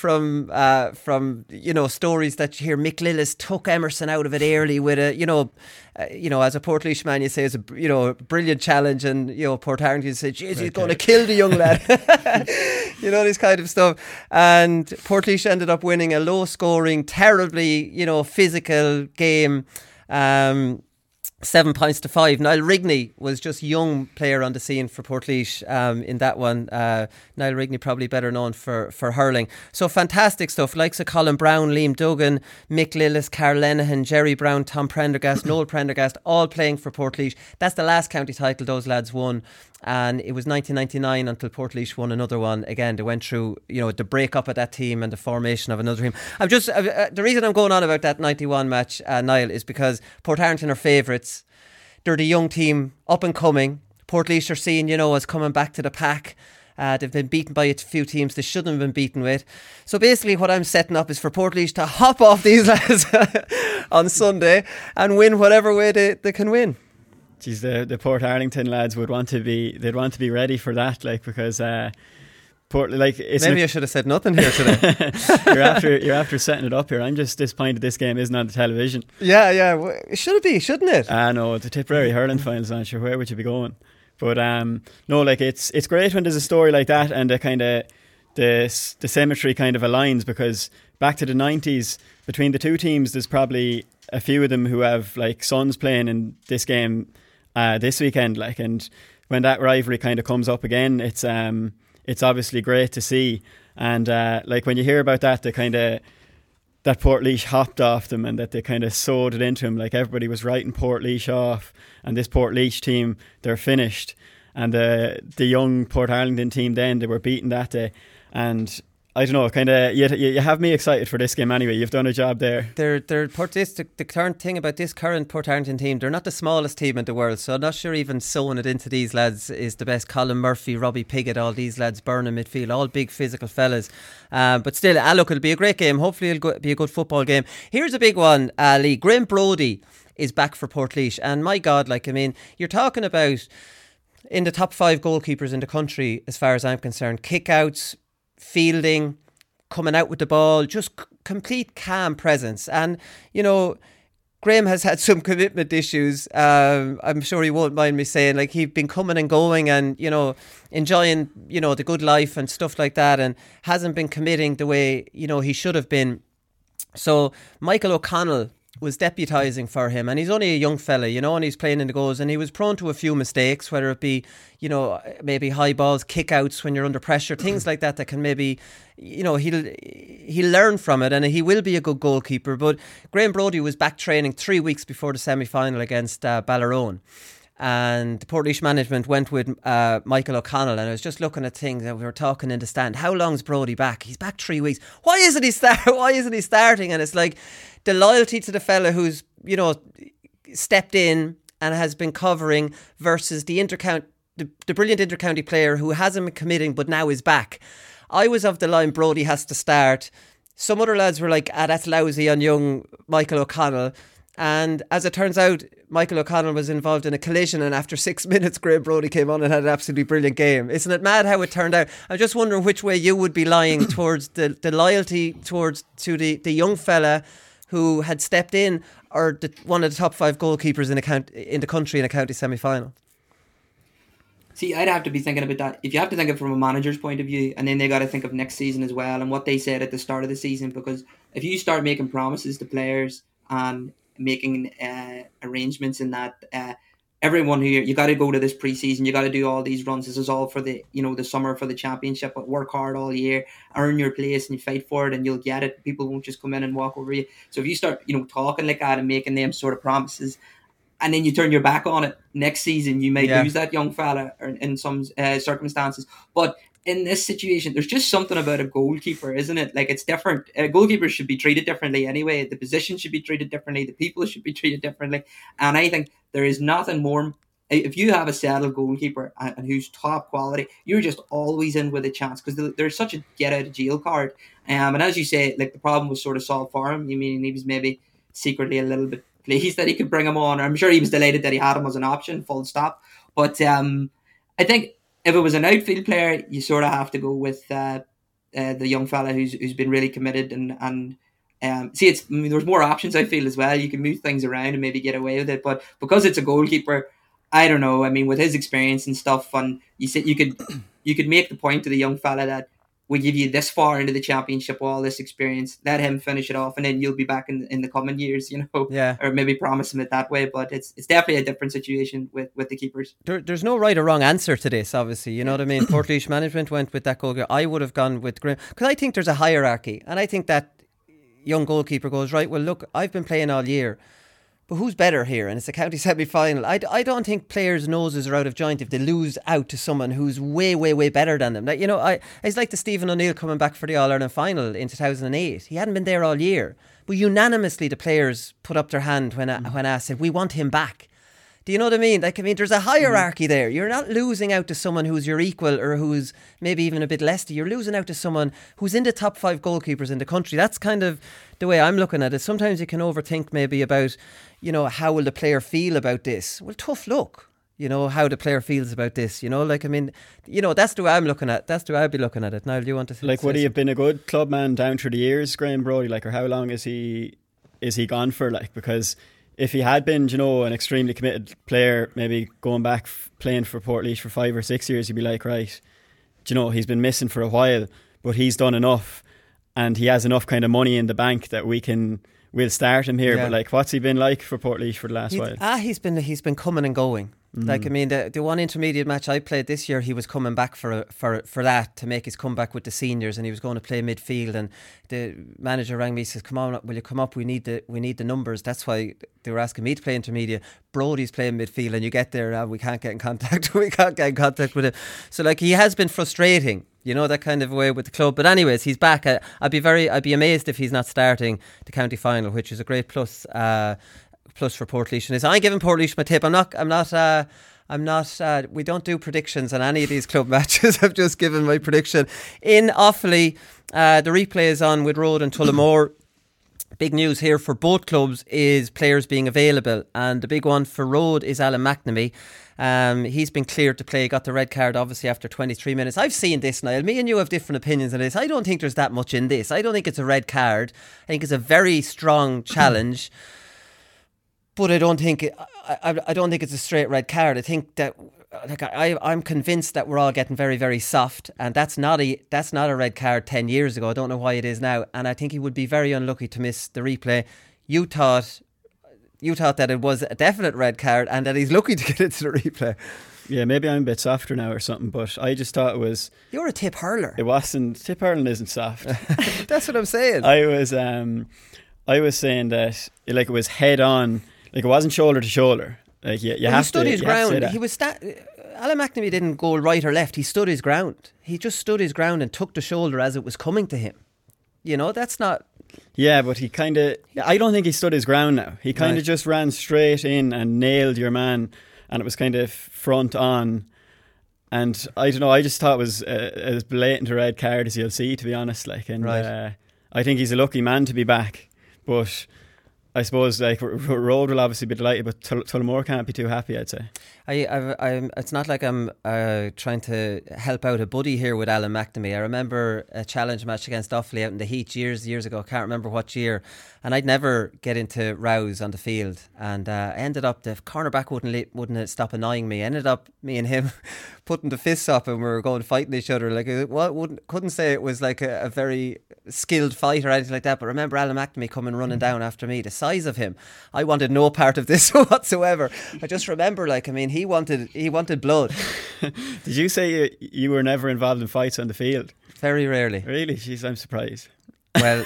Speaker 5: stories that you hear. Mick Lillis took Emerson out of it early with a as a Portlaoise man you say it's a brilliant challenge, and Portarlington said jeez, he's going to kill the young lad. This kind of stuff. And Portlaoise ended up winning a low scoring, terribly physical game. 7 points to 5. Niall Rigney was just young player on the scene for Portlaoise in that one. Niall Rigney probably better known for hurling. So fantastic stuff. Likes of Colin Brown, Liam Duggan, Mick Lillis, Carl Lenihan, Jerry Brown, Tom Prendergast, Noel Prendergast, all playing for Portlaoise. That's the last county title those lads won. And it was 1999 until Portlaoise won another one. Again, they went through, the breakup of that team and the formation of another team. The reason I'm going on about that 91 match, Niall, is because Portarlington are favourites. They're the young team, up and coming. Portlaoise are seen, as coming back to the pack. They've been beaten by a few teams they shouldn't have been beaten with. So basically what I'm setting up is for Portlaoise to hop off these lads on Sunday and win whatever way they can win.
Speaker 7: Geez, the Portarlington lads would want to be ready for that, because
Speaker 5: maybe I should have said nothing here today.
Speaker 7: you're after setting it up here. I'm just disappointed this game isn't on the television.
Speaker 5: Yeah, it should be, shouldn't it?
Speaker 7: No, the Tipperary hurling finals on, sure, where would you be going? But no, it's great when there's a story like that and the kind of the symmetry kind of aligns, because back to the 90s between the two teams there's probably a few of them who have sons playing in this game this weekend, and when that rivalry kind of comes up again, it's obviously great to see. And when you hear about that, the kind of that Portlaoise hopped off them and that they kind of sewed it into them, everybody was writing Portlaoise off, and this Portlaoise team, they're finished. And the young Portarlington team then, they were beaten that day. And I don't know, kind of you have me excited for this game anyway. You've done a job there.
Speaker 5: The current thing about this current Portarlington team, they're not the smallest team in the world, so I'm not sure even sewing it into these lads is the best. Colin Murphy, Robbie Piggott, all these lads, Burnham midfield, all big physical fellas. But still, look, it'll be a great game. Hopefully it'll be a good football game. Here's a big one, Lee. Graham Brodie is back for Portlaoise, and my God, you're talking about in the top 5 goalkeepers in the country as far as I'm concerned. Kickouts, fielding, coming out with the ball, just complete calm presence. And Graham has had some commitment issues. I'm sure he won't mind me saying, he'd been coming and going and enjoying the good life and stuff like that, and hasn't been committing the way he should have been. So Michael O'Connell was deputising for him, and he's only a young fella, and he's playing in the goals, and he was prone to a few mistakes, whether it be maybe high balls, kick-outs when you're under pressure, things like that can maybe he'll learn from it, and he will be a good goalkeeper. But Graham Brodie was back training 3 weeks before the semi-final against Ballarone. and the Portlaoise management went with Michael O'Connell, and I was just looking at things and we were talking in the stand. How long's Brodie back? He's back 3 weeks. Why isn't he starting? And it's like the loyalty to the fella who's, you know, stepped in and has been covering versus the brilliant intercounty player who hasn't been committing but now is back. I was of the line Brodie has to start. Some other lads were like, that's lousy on young Michael O'Connell. And as it turns out, Michael O'Connell was involved in a collision, and after 6 minutes, Graham Brodie came on and had an absolutely brilliant game. Isn't it mad how it turned out? I'm just wondering which way you would be lying towards the loyalty to the young fella who had stepped in, or one of the top 5 goalkeepers in the country in a county semi-final.
Speaker 6: See, I'd have to be thinking about that. If you have to think of it from a manager's point of view, and then they got to think of next season as well and what they said at the start of the season, because if you start making promises to players and making arrangements in that, everyone here, you got to go to this pre-season, you got to do all these runs. This is all for the summer for the championship, but work hard all year, earn your place and you fight for it and you'll get it. People won't just come in and walk over you. So if you start talking like that and making them sort of promises, and then you turn your back on it next season, you may lose that young fella in some circumstances. But in this situation, there's just something about a goalkeeper, isn't it? Like, it's different. Goalkeepers should be treated differently anyway. The position should be treated differently. The people should be treated differently. And I think there is nothing more. If you have a settled goalkeeper and who's top quality, you're just always in with a chance, because there's such a get out of jail card. And as you say, like, the problem was sort of solved for him. You mean he was maybe secretly a little bit pleased that he could bring him on. I'm sure he was delighted that he had him as an option, full stop. But I think if it was an outfield player, you sort of have to go with the young fella who's been really committed and there's more options, I feel, as well. You can move things around and maybe get away with it. But because it's a goalkeeper, I don't know. I mean, with his experience and stuff, and you could make the point to the young fella that we give you this far into the championship, all this experience, let him finish it off, and then you'll be back in the coming years, or maybe promise him it that way. But it's definitely a different situation with the keepers.
Speaker 5: There's no right or wrong answer to this, obviously. You know what I mean? Portlaoise management went with that goalkeeper. I would have gone with Graham, because I think there's a hierarchy, and I think that young goalkeeper goes, right, well, look, I've been playing all year, but who's better here? And it's a county semi-final. I don't think players' noses are out of joint if they lose out to someone who's way, way, way better than them. Like, it's like the Stephen O'Neill coming back for the All-Ireland final in 2008. He hadn't been there all year, but unanimously the players put up their hand when asked, said, we want him back. Do you know what I mean? Like, I mean, there's a hierarchy there. You're not losing out to someone who's your equal or who's maybe even a bit less. You're losing out to someone who's in the top 5 goalkeepers in the country. That's kind of the way I'm looking at it. Sometimes you can overthink maybe about, how will the player feel about this? Well, tough luck. How the player feels about this. Like, I mean, that's the way I'm looking at. That's the way I'd be looking at it. Niall, do you want to?
Speaker 7: Like, would he have been a good club man down through the years, Graham Brodie? Like, or how long is he gone for? Like, because if he had been, an extremely committed player, maybe going back playing for Portlaoise for 5 or 6 years, you'd be like, right, he's been missing for a while, but he's done enough, and he has enough kind of money in the bank that we'll start him here. Yeah. But like, what's he been like for Portlaoise for the last while?
Speaker 5: He's been coming and going. Like, I mean, the one intermediate match I played this year, he was coming back for that to make his comeback with the seniors, and he was going to play midfield. And the manager rang me, says, "Come on, will you come up? We need the numbers." That's why they were asking me to play intermediate. Brodie's playing midfield, and you get there, we can't get in contact. We can't get in contact with him. So like, he has been frustrating, that kind of way with the club. But anyways, he's back. I'd be amazed if he's not starting the county final, which is a great plus. Plus for Portlaoise. And I'm giving Portlaoise my tip. I'm not. We don't do predictions on any of these club matches. I've just given my prediction. In Offaly, the replay is on with Road and Tullamore. Big news here for both clubs is players being available, and the big one for Road is Alan McNamee. He's been cleared to play, got the red card obviously after 23 minutes. I've seen this, Niall. Me and you have different opinions on this. I don't think there's that much in this. I don't think it's a red card. I think it's a very strong challenge. But I don't think it's a straight red card. I think that, like, I'm convinced that we're all getting very, very soft, and that's not a red card 10 years ago. I don't know why it is now, and I think he would be very unlucky to miss the replay. You thought that it was a definite red card, and that he's lucky to get into the replay.
Speaker 7: Yeah, maybe I'm a bit softer now or something, but I just thought it was.
Speaker 5: You're a tip hurler.
Speaker 7: It wasn't. Tip hurling isn't soft.
Speaker 5: That's what I'm saying.
Speaker 7: I was saying that, like, it was head on. Like, it wasn't shoulder to shoulder. Like you
Speaker 5: Well,
Speaker 7: have
Speaker 5: he stood
Speaker 7: to,
Speaker 5: his
Speaker 7: you have to say
Speaker 5: ground.
Speaker 7: that.
Speaker 5: He was Alan McNamee didn't go right or left. He stood his ground. He just stood his ground and took the shoulder as it was coming to him. You know, that's not.
Speaker 7: Yeah, but he kind of... I don't think he stood his ground now. He kind of
Speaker 5: Right.
Speaker 7: just ran straight in and nailed your man, and it was kind of front on. And I don't know, I just thought it was as blatant a red card as you'll see, to be honest. Like, and
Speaker 5: Right.
Speaker 7: I think he's a lucky man to be back. But I suppose like Road will obviously be delighted, but Tullamore can't be too happy, I'd say.
Speaker 5: It's not like I'm trying to help out a buddy here with Alan McNamee. I remember a challenge match against Offaly out in the Heat years ago. I can't remember what year. And I'd never get into rows on the field. And I ended up, the cornerback wouldn't stop annoying me. Ended up, me and him putting the fists up, and we were going fighting each other. Like, couldn't say it was like a very skilled fight or anything like that. But remember Alan McNamee coming running down after me. The size of him, I wanted no part of this whatsoever. I just remember, like, I mean, he wanted blood.
Speaker 7: Did you say you were never involved in fights on the field?
Speaker 5: Very rarely.
Speaker 7: Really? Jeez, I'm surprised.
Speaker 5: Well,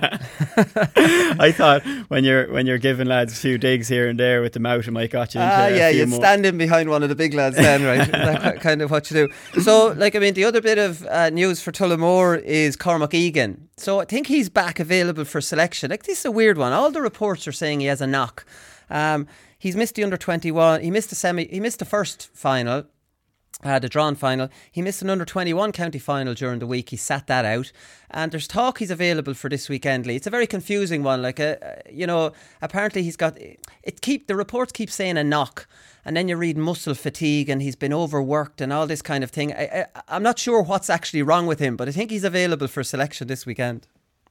Speaker 7: I thought when you're giving lads a few digs here and there with the mouth, it might got you into a few
Speaker 5: you'd
Speaker 7: more.
Speaker 5: stand in behind one of the big lads then, right? That's kind of what you do. So, like, I mean, the other bit of news for Tullamore is Cormac Egan. So I think he's back available for selection. Like, this is a weird one. All the reports are saying he has a knock. He's missed the under-21. He missed the first final. The drawn final. He missed an under-21 county final during the week. He sat that out, and there's talk he's available for this weekend. Lee, it's a very confusing one. Like, apparently he's got the reports keep saying a knock, and then you read muscle fatigue, and he's been overworked and all this kind of thing. I'm not sure what's actually wrong with him, but I think he's available for selection this weekend.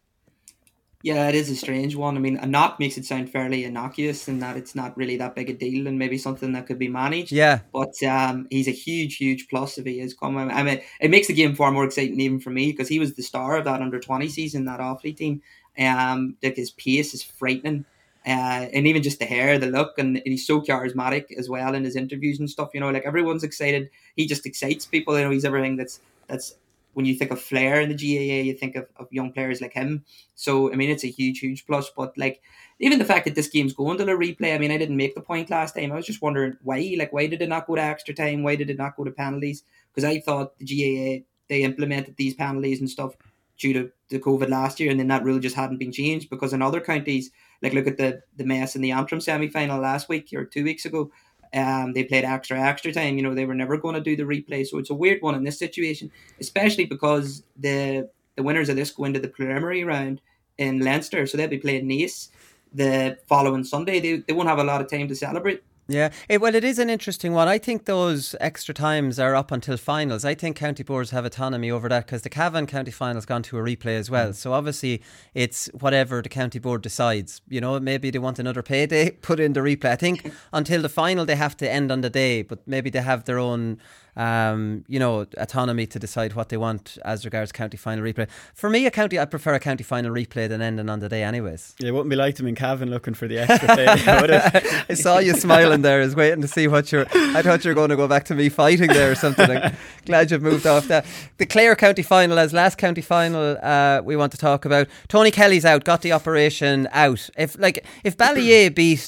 Speaker 6: Yeah, it is a strange one. I mean, a knock makes it sound fairly innocuous in that it's not really that big a deal and maybe something that could be managed.
Speaker 5: Yeah.
Speaker 6: But he's a huge plus if he is coming. I mean, it makes the game far more exciting even for me because he was the star of that under-20 season, that Offaly team. Like, his pace is frightening. And even just the hair, the look, and he's so charismatic as well in his interviews and stuff. You know, like, everyone's excited. He just excites people. You know, he's everything that's when you think of flair in the GAA, you think of young players like him. So, I mean, it's a huge plus. But, like, even the fact that this game's going to the replay, I mean, I didn't make the point last time. I was just wondering why. Like, why did it not go to extra time? Why did it not go to penalties? Because I thought the GAA, they implemented these penalties and stuff due to the COVID last year, and then that rule just hadn't been changed. Because in other counties, like, look at the Mess in the Antrim semi-final last week or 2 weeks ago, they played extra time. You know, they were never going to do the replay. So it's a weird one in this situation, especially because the winners of this go into the preliminary round in Leinster. So they'll be playing Naas the following Sunday. They won't have a lot of time to celebrate.
Speaker 5: Yeah, well, it is an interesting one. I think those extra times are up until finals. I think county boards have autonomy over that because the Cavan county final's gone to a replay as well. So obviously it's whatever the county board decides. You know, maybe they want another payday, put in the replay. I think until the final they have to end on the day, but maybe they have their own autonomy to decide what they want as regards county final replay. For me, I prefer a county final replay than ending on the day anyways.
Speaker 7: Yeah, it wouldn't be like them in Cavan looking for the extra pay, would it?
Speaker 5: I saw you smiling there. I was waiting to see I thought you were going to go back to me fighting there or something. I'm glad you've moved off that. The Clare county final, as last county final we want to talk about. Tony Kelly's out, got the operation out. If Ballyea beat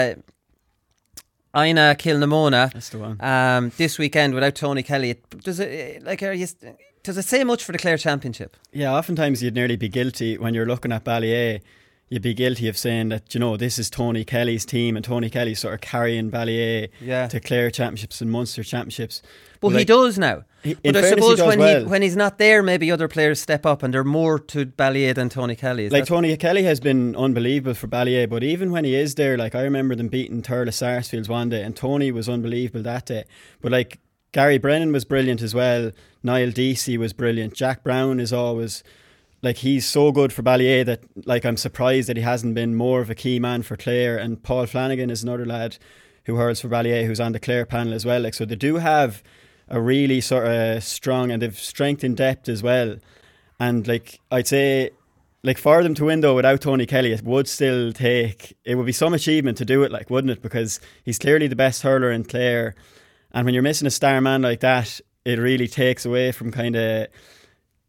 Speaker 5: Ina Kilnamona,
Speaker 7: that's the one.
Speaker 5: This weekend without Tony Kelly, does it say much for the Clare Championship?
Speaker 7: Yeah, oftentimes you'd nearly be guilty when you're looking at Ballyea. You'd be guilty of saying that, you know, this is Tony Kelly's team and Tony Kelly's sort of carrying Ballyea to Clare Championships and Munster Championships.
Speaker 5: But he does now. But I suppose when he's not there, maybe other players step up and they're more to Ballyea than Tony Kelly.
Speaker 7: Tony Kelly has been unbelievable for Ballyea, but even when he is there, like, I remember them beating Thurles Sarsfields one day and Tony was unbelievable that day. But, like, Gary Brennan was brilliant as well. Niall Deasy was brilliant. Jack Brown is always... Like, he's so good for Ballyea that, like, I'm surprised that he hasn't been more of a key man for Clare. And Paul Flanagan is another lad who hurls for Ballyea, who's on the Clare panel as well. Like, so they do have a really sort of strong, and they've strength in depth as well. And, like, I'd say, like, for them to win though without Tony Kelly, it would be some achievement to do it, like, wouldn't it? Because he's clearly the best hurler in Clare. And when you're missing a star man like that, it really takes away from kind of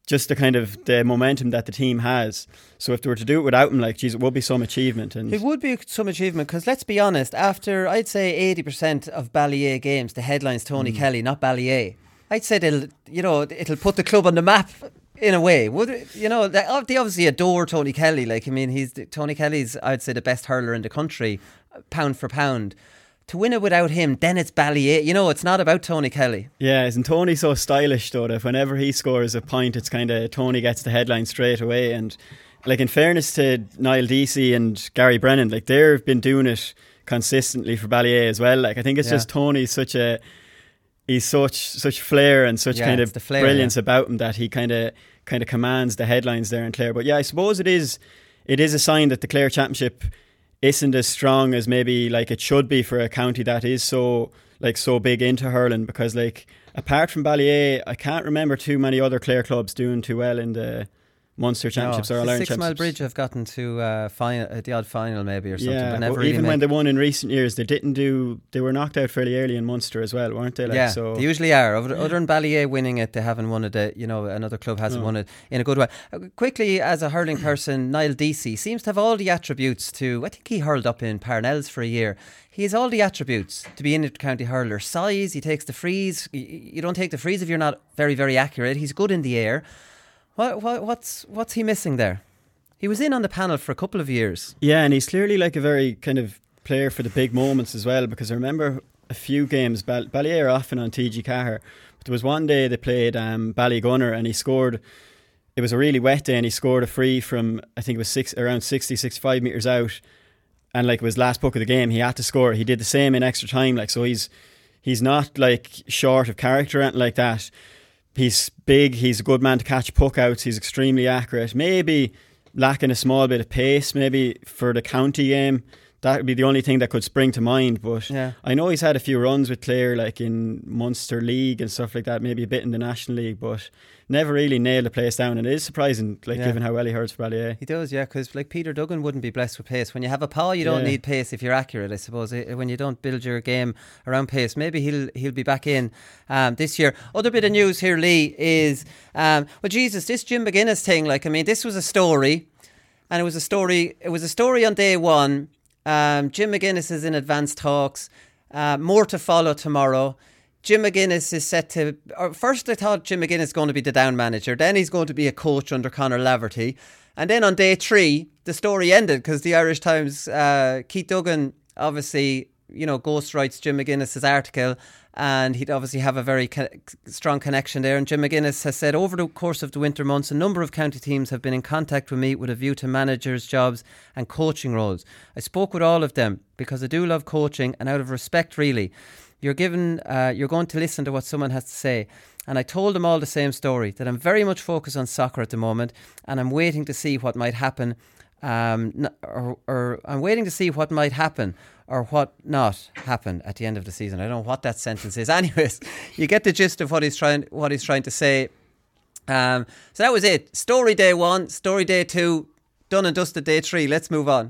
Speaker 7: just the kind of the momentum that the team has. So if they were to do it without him, like, geez, it would be some achievement. And
Speaker 5: it would be some achievement, because let's be honest, after I'd say 80% of Ballier games, the headline's Tony Kelly, not Ballier. I'd say it'll put the club on the map in a way. Would it, they obviously adore Tony Kelly. Like, I mean, Tony Kelly's, I'd say, the best hurler in the country, pound for pound. To win it without him, then it's Ballier. It's not about Tony Kelly.
Speaker 7: Yeah, isn't Tony so stylish though that whenever he scores a point, it's kind of Tony gets the headline straight away. And like, in fairness to Niall Deasy and Gary Brennan, like, they've been doing it consistently for Ballier as well. Like, I think it's just Tony's he's such flair and such kind of brilliance about him that he kind of commands the headlines there in Clare. But yeah, I suppose it is a sign that the Clare Championship isn't as strong as maybe like it should be for a county that is so big into hurling, because like, apart from Ballier, I can't remember too many other Clare clubs doing too well in the Munster Championships or All-Ireland Championships.
Speaker 5: 6 Mile Bridge have gotten to the odd final maybe or something.
Speaker 7: Yeah,
Speaker 5: but never
Speaker 7: but
Speaker 5: really
Speaker 7: even when they won in recent years, they were knocked out fairly early in Munster as well, weren't they? Like,
Speaker 5: so they usually are. Other than Ballier winning it, they haven't won it. Another club hasn't won it in a good way. Quickly, as a hurling person, Niall Deasy seems to have all the attributes to. I think he hurled up in Parnells for a year. He has all the attributes to be an inter-county hurler. Size, he takes the frees. You don't take the frees if you're not very, very accurate. He's good in the air. What's he missing there? He was in on the panel for a couple of years. Yeah,
Speaker 7: and he's clearly like a very kind of player for the big moments as well, because I remember a few games, Ballier are often on TG Cahir, but there was one day they played Ballygunner and he scored. It was a really wet day and he scored a free from, I think it was around 65 metres out, and like, it was last puck of the game, he had to score. He did the same in extra time, like, so he's not like short of character or anything like that. He's big, he's a good man to catch puck outs, he's extremely accurate. Maybe lacking a small bit of pace, maybe for the county game. That would be the only thing that could spring to mind. But I know he's had a few runs with Clare, like in Munster League and stuff like that, maybe a bit in the National League, but never really nailed the place down. And it is surprising, like, given how well he hurls for Ballier.
Speaker 5: He does, yeah, because like Peter Duggan wouldn't be blessed with pace. When you have a paw, you don't need pace if you're accurate, I suppose. When you don't build your game around pace, maybe he'll be back in this year. Other bit of news here, Lee, is this Jim McGuinness thing. Like, I mean, this was a story, and it was a story on day one. Jim McGuinness is in advanced talks. More to follow tomorrow. Jim McGuinness is set to... First I thought Jim McGuinness is going to be the down manager. Then he's going to be a coach under Conor Laverty. And then on day 3, the story ended because the Irish Times, Keith Duggan obviously, ghostwrites Jim McGuinness's article, and he'd obviously have a very strong connection there. And Jim McGuinness has said, over the course of the winter months, a number of county teams have been in contact with me with a view to managers' jobs and coaching roles. I spoke with all of them because I do love coaching, and out of respect, really, you're going to listen to what someone has to say. And I told them all the same story, that I'm very much focused on soccer at the moment, and I'm waiting to see what might happen. I'm waiting to see what might happen or what not happen at the end of the season. I don't know what that sentence is. Anyways, you get the gist of what he's trying to say. So that was it. Story day 1, story day 2, done and dusted day 3. Let's move on.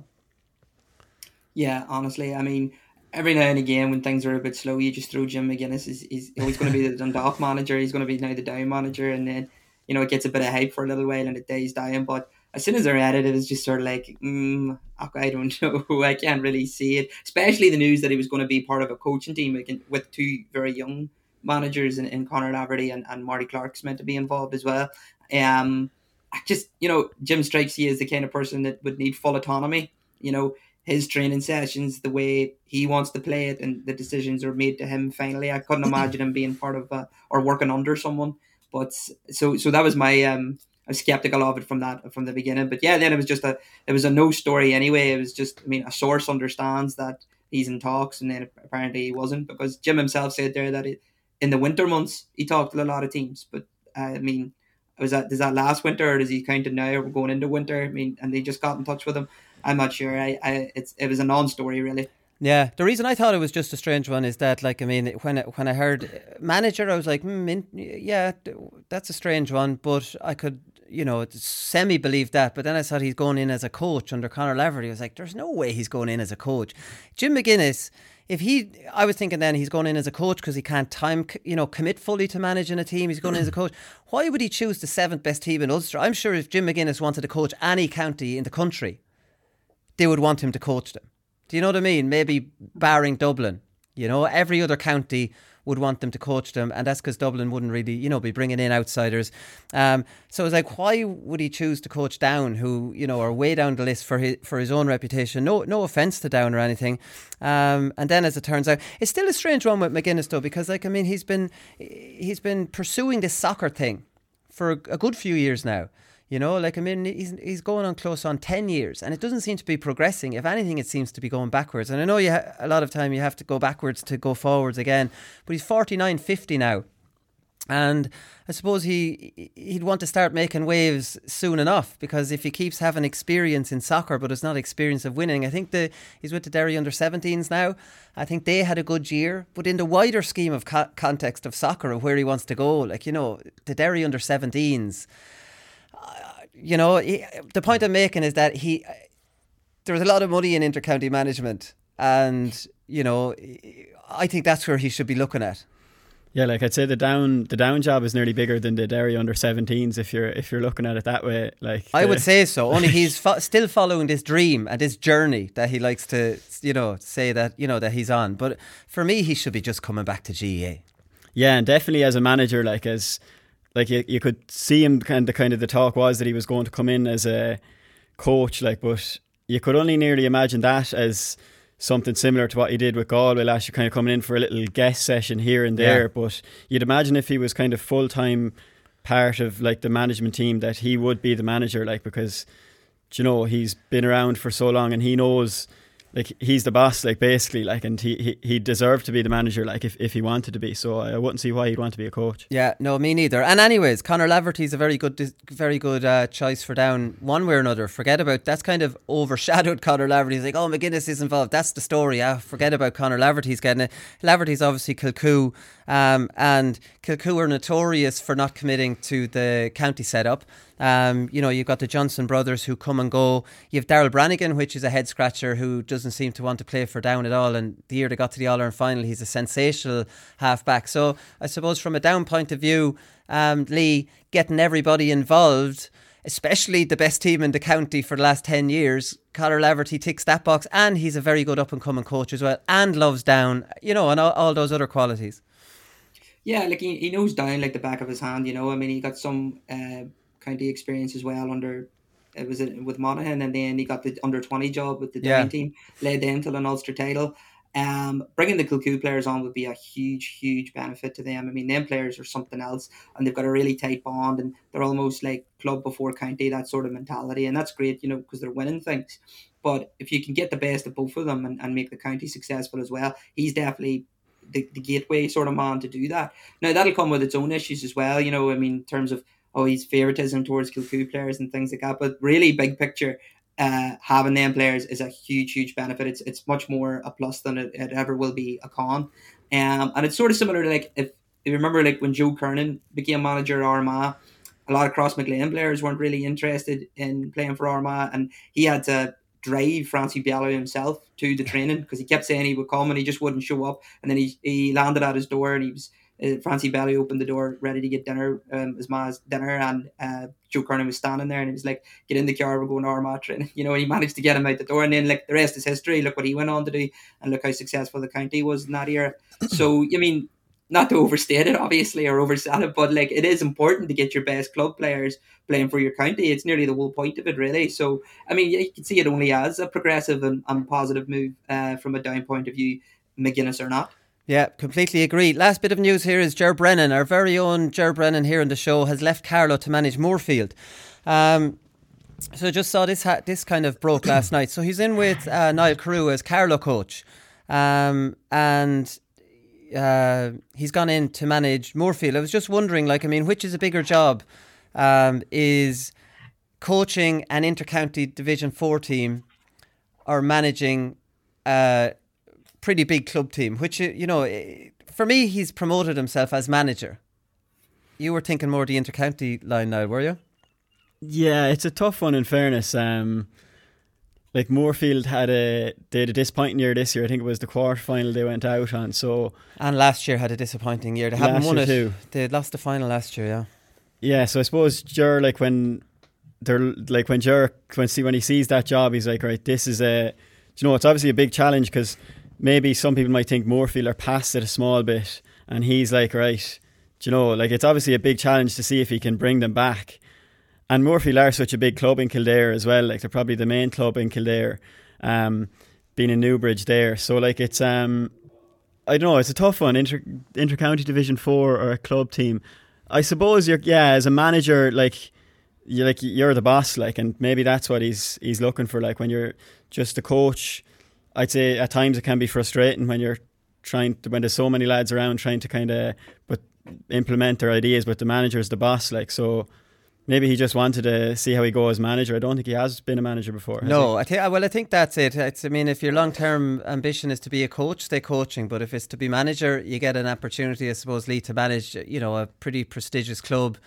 Speaker 6: Yeah, honestly, I mean, every now and again when things are a bit slow, you just throw Jim McGuinness. He's always going to be the Dundalk manager. He's going to be now the down manager, and then it gets a bit of hype for a little while and the day's dying. But as soon as I read it, it was just sort of like, I don't know. I can't really see it. Especially the news that he was going to be part of a coaching team with 2 very young managers in Conor Laverty and Marty Clark's meant to be involved as well. I just, Jim strikes you as the kind of person that would need full autonomy. His training sessions, the way he wants to play it, and the decisions are made to him finally. I couldn't imagine him being part of or working under someone. But so that was my... I was skeptical of it from the beginning, but yeah, then it was a no story anyway. It was just, a source understands that he's in talks, and then apparently he wasn't, because Jim himself said there that in the winter months he talked to a lot of teams. But does that last winter, or does he count it now, or going into winter? And they just got in touch with him. I'm not sure. It was a non-story really.
Speaker 5: Yeah, the reason I thought it was just a strange one is that, when I heard manager, I was like, yeah, that's a strange one. But I could, semi-believed that, but then I thought he's going in as a coach under Conor Laverty. I was like, there's no way he's going in as a coach. Jim McGuinness, I was thinking then he's going in as a coach because he can't commit fully to managing a team. He's going in as a coach. Why would he choose the 7th best team in Ulster? I'm sure if Jim McGuinness wanted to coach any county in the country, they would want him to coach them. Do you know what I mean? Maybe barring Dublin, every other county would want them to coach them, and that's because Dublin wouldn't really, be bringing in outsiders. So it was like, why would he choose to coach Down, who, are way down the list for his own reputation? No offence to Down or anything. And then, as it turns out, it's still a strange one with McGuinness though, because he's been pursuing this soccer thing for a good few years now. He's going on close on 10 years and it doesn't seem to be progressing. If anything, it seems to be going backwards. And I know a lot of time you have to go backwards to go forwards again, but he's 49, 50 now. And I suppose he'd want to start making waves soon enough, because if he keeps having experience in soccer but it's not experience of winning, I think he's with the Derry under-17s now. I think they had a good year, but in the wider scheme of context of soccer of where he wants to go, the Derry under-17s, the point I'm making is that there's a lot of money in intercounty management, and I think that's where he should be looking at.
Speaker 7: Yeah, like I'd say the down job is nearly bigger than the Derry under-17s if you're looking at it that way. I
Speaker 5: would say so. Only he's still following this dream and this journey that he likes to say that that he's on. But for me, he should be just coming back to GAA.
Speaker 7: Yeah, and definitely as a manager, you could see him kind of the talk was that he was going to come in as a coach, but you could only nearly imagine that as something similar to what he did with Galway last year, kind of coming in for a little guest session here and there. Yeah. But you'd imagine if he was kind of full-time part of the management team that he would be the manager, because he's been around for so long and he knows he's the boss, basically, and he deserved to be the manager, if he wanted to be. So I wouldn't see why he'd want to be a coach.
Speaker 5: Yeah, no, me neither. And anyways, Conor Laverty's a very good choice for Down, one way or another. Forget about that's kind of overshadowed Conor Laverty. He's like, oh, McGuinness is involved. That's the story. Forget about Conor Laverty's getting it. Laverty's obviously Kilcoo, and Kilcoo are notorious for not committing to the county setup. You've got the Johnson brothers who come and go. You have Darrell Brannigan, which is a head scratcher who doesn't seem to want to play for Down at all. And the year they got to the All-Ireland final, he's a sensational half-back. So I suppose from a Down point of view, Lee, getting everybody involved, especially the best team in the county for the last 10 years, Conor Laverty ticks that box, and he's a very good up-and-coming coach as well, and loves Down, and all those other qualities.
Speaker 6: Yeah, he knows Down like the back of his hand, he got some county experience as well with Monaghan, and then he got the under-20 job with the Down team, led them to an Ulster title. Bringing the Kilcoo players on would be a huge benefit to them. Them players are something else, and they've got a really tight bond, and they're almost like club before county, that sort of mentality, and that's great, because they're winning things. But if you can get the best of both of them and make the county successful as well, he's definitely the gateway sort of man to do that. Now that'll come with its own issues as well, in terms of his favouritism towards Kilcoo players and things like that. But really, big picture, having them players is a huge benefit. It's much more a plus than it ever will be a con. And it's sort of similar to if you remember when Joe Kernan became manager of Armagh, a lot of Cross-McLean players weren't really interested in playing for Armagh, and he had to drive Francie Biello himself to the training because he kept saying he would come and he just wouldn't show up. And then he landed at his door, and he was Francie Biello opened the door ready to get dinner, his ma's dinner, and Joe Kernan was standing there, and he was like, get in the car, we're going to Armagh training. And he managed to get him out the door, and then the rest is history. Look what he went on to do, and look how successful the county was in that era. So not to overstate it obviously or oversell it, but it is important to get your best club players playing for your county. It's nearly the whole point of it, really. So you can see it only as a progressive and positive move from a Down point of view, McGuinness or not.
Speaker 5: Yeah, completely agree. Last bit of news here is Ger Brennan, our very own Ger Brennan here on the show, has left Carlow to manage Moorfield. So I just saw this kind of broke last night. So he's in with Niall Carew as Carlow coach, and he's gone in to manage Moorfield. I was just wondering, which is a bigger job? Is coaching an intercounty Division 4 team or managing pretty big club team, which, for me, he's promoted himself as manager. You were thinking more the intercounty line now, were you?
Speaker 7: Yeah, it's a tough one in fairness. Like Moorfield they had a disappointing year this year. I think it was the quarter final they went out on. So
Speaker 5: And last year had a disappointing year. They haven't won it.
Speaker 7: Too.
Speaker 5: They lost the final last year, yeah.
Speaker 7: Yeah, so I suppose Ger, like when he sees that job, he's like, right, this is it's obviously a big challenge, because maybe some people might think Moorfield are past it a small bit, and he's like, right, it's obviously a big challenge to see if he can bring them back. And Moorfield are such a big club in Kildare as well. Like, they're probably the main club in Kildare, being in Newbridge there. So like, it's I don't know, it's a tough one. Inter-county Division 4 or a club team. I suppose as a manager, you're the boss, and maybe that's what he's looking for. Like, when you're just a coach, I'd say at times it can be frustrating when when there's so many lads around trying to kind of implement their ideas, but the manager's the boss. So maybe he just wanted to see how he goes as manager. I don't think he has been a manager before.
Speaker 5: No, I think that's it. If your long-term ambition is to be a coach, stay coaching. But if it's to be manager, you get an opportunity, I suppose, Lee, to manage, a pretty prestigious club.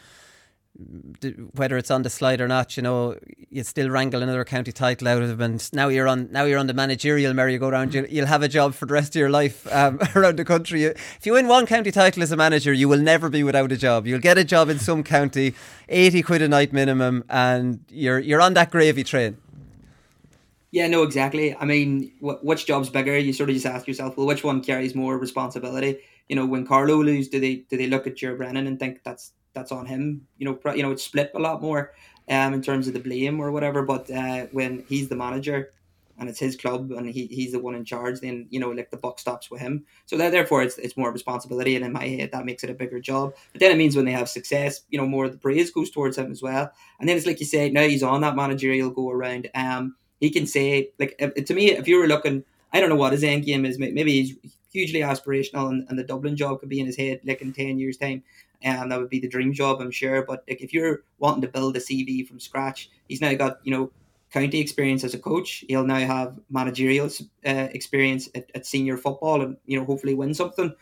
Speaker 5: Whether it's on the slide or not, you still wrangle another county title out of them. And now you're on the managerial merry-go-round. You'll have a job for the rest of your life around the country. If you win one county title as a manager, you will never be without a job. You'll get a job in some county, 80 quid a night minimum, and you're on that gravy train.
Speaker 6: Yeah, no, exactly. I mean, which job's bigger? You sort of just ask yourself, well, which one carries more responsibility? When Carlo lose, do they look at Ger Brennan and think that's on him? It's split a lot more in terms of the blame or whatever. But when he's the manager and it's his club and he's the one in charge, then the buck stops with him. So therefore it's more responsibility, and in my head that makes it a bigger job. But then it means when they have success, more of the praise goes towards him as well. And then it's like you say, now he's on that managerial go around. He can say, to me, if you were looking, I don't know what his end game is. Maybe he's hugely aspirational, and the Dublin job could be in his head in 10 years' time. That would be the dream job, I'm sure. But if you're wanting to build a CV from scratch, he's now got county experience as a coach. He'll now have managerial experience at senior football, and hopefully win something.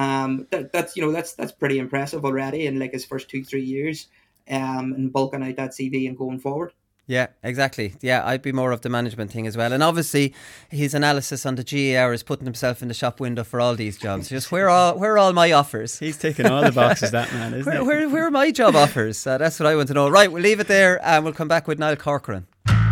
Speaker 6: That's pretty impressive already in his first 2-3 years, and bulking out that CV and going forward.
Speaker 5: Yeah, exactly. Yeah, I'd be more of the management thing as well. And obviously, his analysis on the GAR is putting himself in the shop window for all these jobs. Just where are all my offers?
Speaker 7: He's taking all the boxes, that man, isn't he?
Speaker 5: Where are my job offers? That's what I want to know. Right, we'll leave it there, and we'll come back with Niall Corcoran.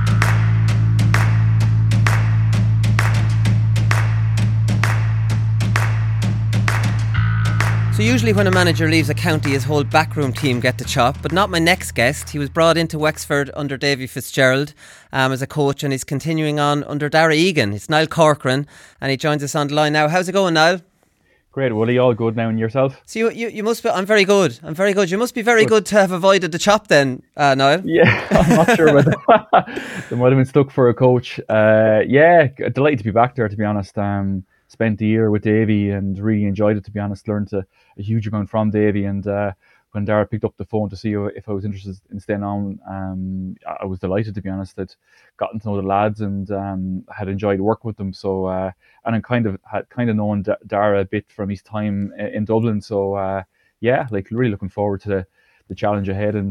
Speaker 5: So usually when a manager leaves a county, his whole backroom team get the chop, but not my next guest. He was brought into Wexford under Davy Fitzgerald as a coach, and he's continuing on under Dara Egan. It's Niall Corcoran, and he joins us on the line now. How's it going, Niall?
Speaker 8: Great, Willie. All good now, and yourself?
Speaker 5: So you must be. I'm very good. You must be very good to have avoided the chop then, Niall.
Speaker 8: Yeah, I'm not sure whether they might have been stuck for a coach. Delighted to be back there, to be honest. Spent the year with Davy and really enjoyed it, to be honest. Learned a huge amount from Davy, and when Dara picked up the phone to see if I was interested in staying on, I was delighted, to be honest. I'd gotten to know the lads and had enjoyed working with them. So and I had known Dara a bit from his time in Dublin. So really looking forward to the challenge ahead and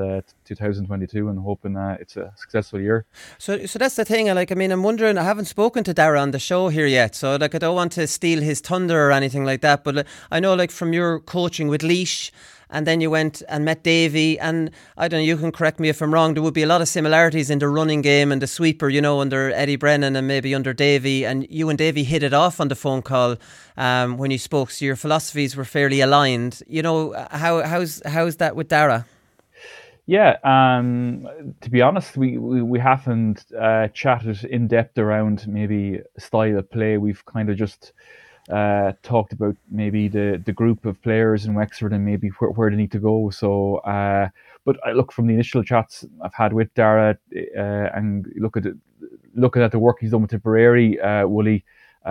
Speaker 8: 2022, and hoping it's a successful year.
Speaker 5: So that's the thing. I'm wondering, I haven't spoken to Dara on the show here yet, so I don't want to steal his thunder or anything like that, but I know from your coaching with Laois, and then you went and met Davy, and I don't know, you can correct me if I'm wrong, there would be a lot of similarities in the running game and the sweeper, under Eddie Brennan and maybe under Davy, and you and Davy hit it off on the phone call when you spoke, so your philosophies were fairly aligned. How's that with Dara?
Speaker 8: Yeah, to be honest, we haven't chatted in depth around maybe style of play. We've kind of just talked about maybe the group of players in Wexford and maybe where they need to go. So, but I look from the initial chats I've had with Dara and looking at the work he's done with Tipperary, Wooly,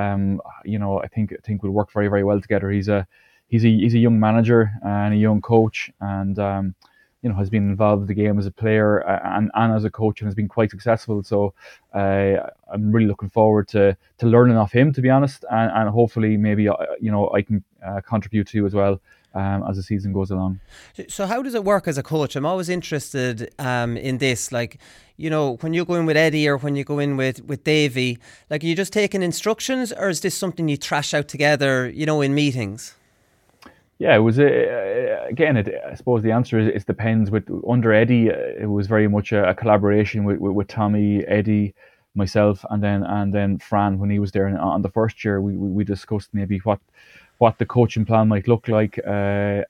Speaker 8: I think we'll work very, very well together. He's a young manager and a young coach, and has been involved in the game as a player and as a coach, and has been quite successful. So I'm really looking forward to learning off him, to be honest, and hopefully maybe I can contribute to as well as the season goes along.
Speaker 5: So how does it work as a coach? I'm always interested in this. Like, you know, when you go in with Eddie or when you go in with Davy, like, are you just taking instructions, or is this something you thrash out together, you know, in meetings?
Speaker 8: Yeah, it was again. I suppose the answer is it depends. Under Eddie, it was very much a collaboration with Tommy, Eddie, myself, and then Fran when he was there. And on the first year, we discussed maybe what the coaching plan might look like, and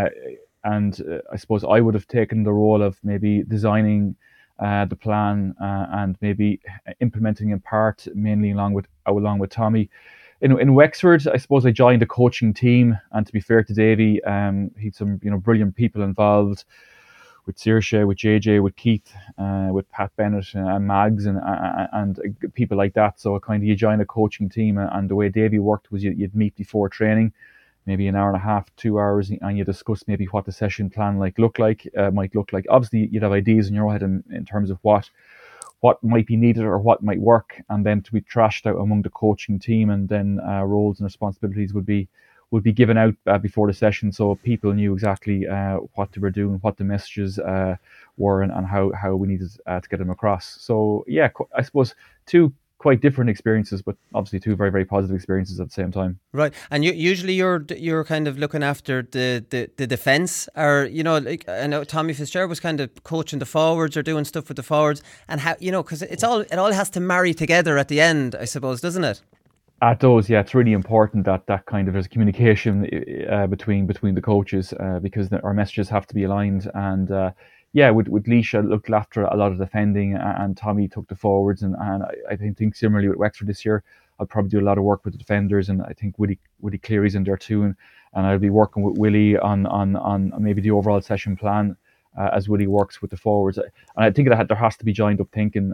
Speaker 8: I suppose I would have taken the role of maybe designing the plan and maybe implementing in part, mainly along with Tommy. In Wexford, I suppose I joined a coaching team, and to be fair to Davy, he had some brilliant people involved, with Saoirse, with JJ, with Keith, with Pat Bennett and Mags and people like that. So kind of you join a coaching team, and the way Davy worked was you'd meet before training, maybe an hour and a half, 2 hours, and you discuss maybe what the session plan might look like. Obviously, you'd have ideas in your head in terms of what might be needed or what might work, and then to be trashed out among the coaching team, and then roles and responsibilities would be given out before the session, so people knew exactly what they were doing, what the messages were, and how we needed to get them across. So yeah, I suppose two quite different experiences, but obviously two very, very positive experiences at the same time.
Speaker 5: Right, and usually you're kind of looking after the defence, or like I know Tommy Fitzgerald was kind of coaching the forwards or doing stuff with the forwards, and how because it all has to marry together at the end, I suppose, doesn't it?
Speaker 8: It does, yeah. It's really important that kind of there's communication between the coaches because our messages have to be aligned. And with Leisha looked after a lot of defending, and Tommy took the forwards, and I think similarly with Wexford this year, I'll probably do a lot of work with the defenders, and I think Willie Cleary's in there too, and I'll be working with Willie on maybe the overall session plan as Willie works with the forwards. And I think there has to be joined up thinking.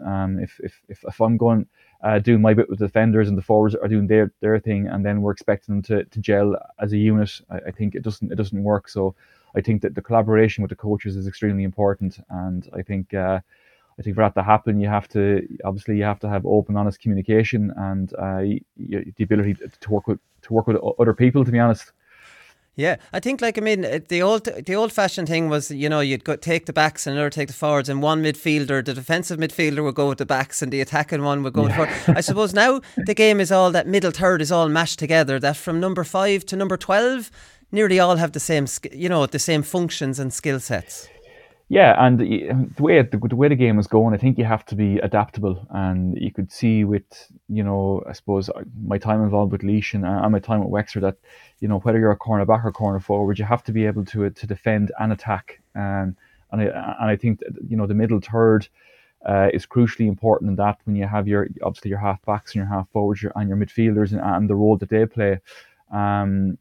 Speaker 8: If I'm going doing my bit with the defenders and the forwards are doing their thing, and then we're expecting them to gel as a unit, I think it doesn't work. So I think that the collaboration with the coaches is extremely important, and I think for that to happen, you have to have open, honest communication, and the ability to work with other people, to be honest.
Speaker 5: Yeah, I think the old-fashioned thing was, you'd take the backs and another take the forwards, and one midfielder, the defensive midfielder, would go with the backs, and the attacking one would go with the forwards. I suppose now the game is all that middle third is all mashed together. That from number 5 to number 12, nearly all have the same, the same functions and skill sets.
Speaker 8: Yeah, and the way the game is going, I think you have to be adaptable, and you could see with I suppose my time involved with Laois and my time at Wexford that whether you're a corner back or corner forward, you have to be able to defend and attack, and I think the middle third is crucially important in that, when you have your half backs and your half forwards and your midfielders and the role that they play, and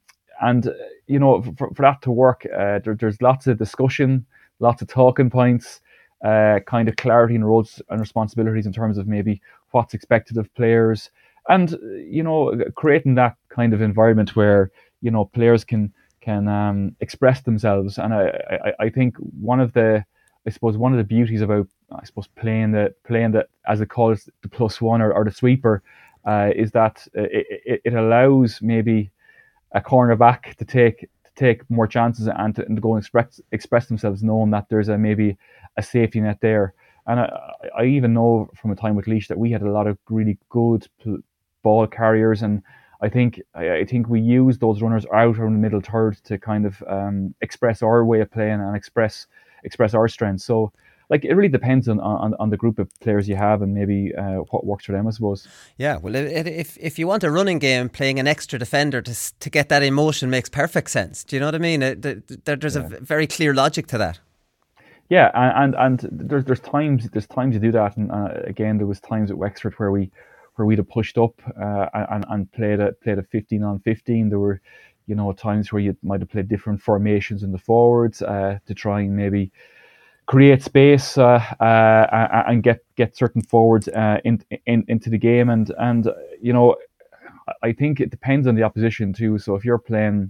Speaker 8: for that to work, there's lots of discussion. Lots of talking points, kind of clarity in roles and responsibilities in terms of maybe what's expected of players, and creating that kind of environment where players can express themselves. And I think one of the beauties about playing that, as it calls, the +1 or the sweeper, is that it allows maybe a cornerback to take more chances and to go and express themselves, knowing that there's maybe a safety net there. And I even know from a time with Laois that we had a lot of really good ball carriers, and I think we used those runners out on the middle third to kind of express our way of playing and express our strengths. So it really depends on the group of players you have, and maybe what works for them, I suppose.
Speaker 5: Yeah, well, if you want a running game, playing an extra defender to get that emotion makes perfect sense. Do you know what I mean? There's a very clear logic to that.
Speaker 8: Yeah, and there's times to do that, and again, there was times at Wexford where we'd have pushed up and played a 15 on 15. There were times where you might have played different formations in the forwards to try and maybe create space and get certain forwards into the game, and I think it depends on the opposition too. So if you're playing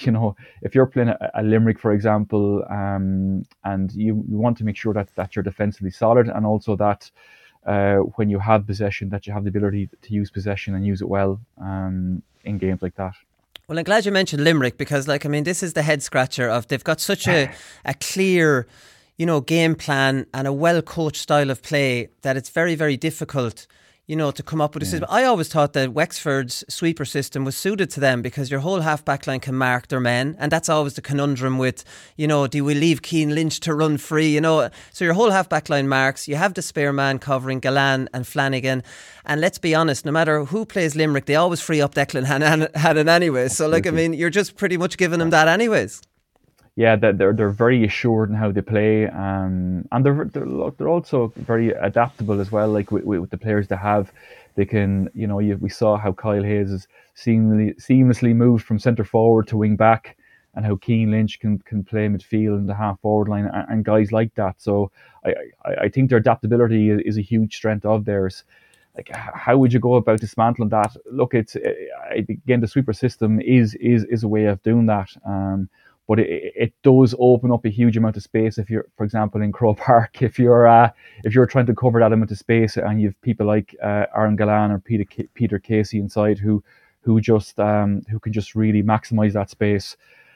Speaker 8: a Limerick, for example, and you want to make sure that you're defensively solid, and also that when you have possession, that you have the ability to use possession and use it well in games like that.
Speaker 5: Well, I'm glad you mentioned Limerick because, this is the head scratcher of they've got such a clear, game plan and a well-coached style of play that it's very, very difficult, to come up with a system. I always thought that Wexford's sweeper system was suited to them because your whole half-back line can mark their men, and that's always the conundrum with, do we leave Keane Lynch to run free, So your whole half-back line marks, you have the spare man covering Gallan and Flanagan, and let's be honest, no matter who plays Limerick, they always free up Declan Hannon anyway. So, you're just pretty much giving them that anyways.
Speaker 8: Yeah, they're very assured in how they play, and they're also very adaptable as well. Like with the players they have, they can we saw how Kyle Hayes has seamlessly moved from centre forward to wing back, and how Keane Lynch can play midfield in the half forward line, and guys like that. So I think their adaptability is a huge strength of theirs. Like, how would you go about dismantling that? Look, it's again, the sweeper system is a way of doing that. But it does open up a huge amount of space if you're, for example, in Croke Park, if you're trying to cover that amount of space and you have people like Aaron Gallan or Peter Casey inside who can just really maximise that space.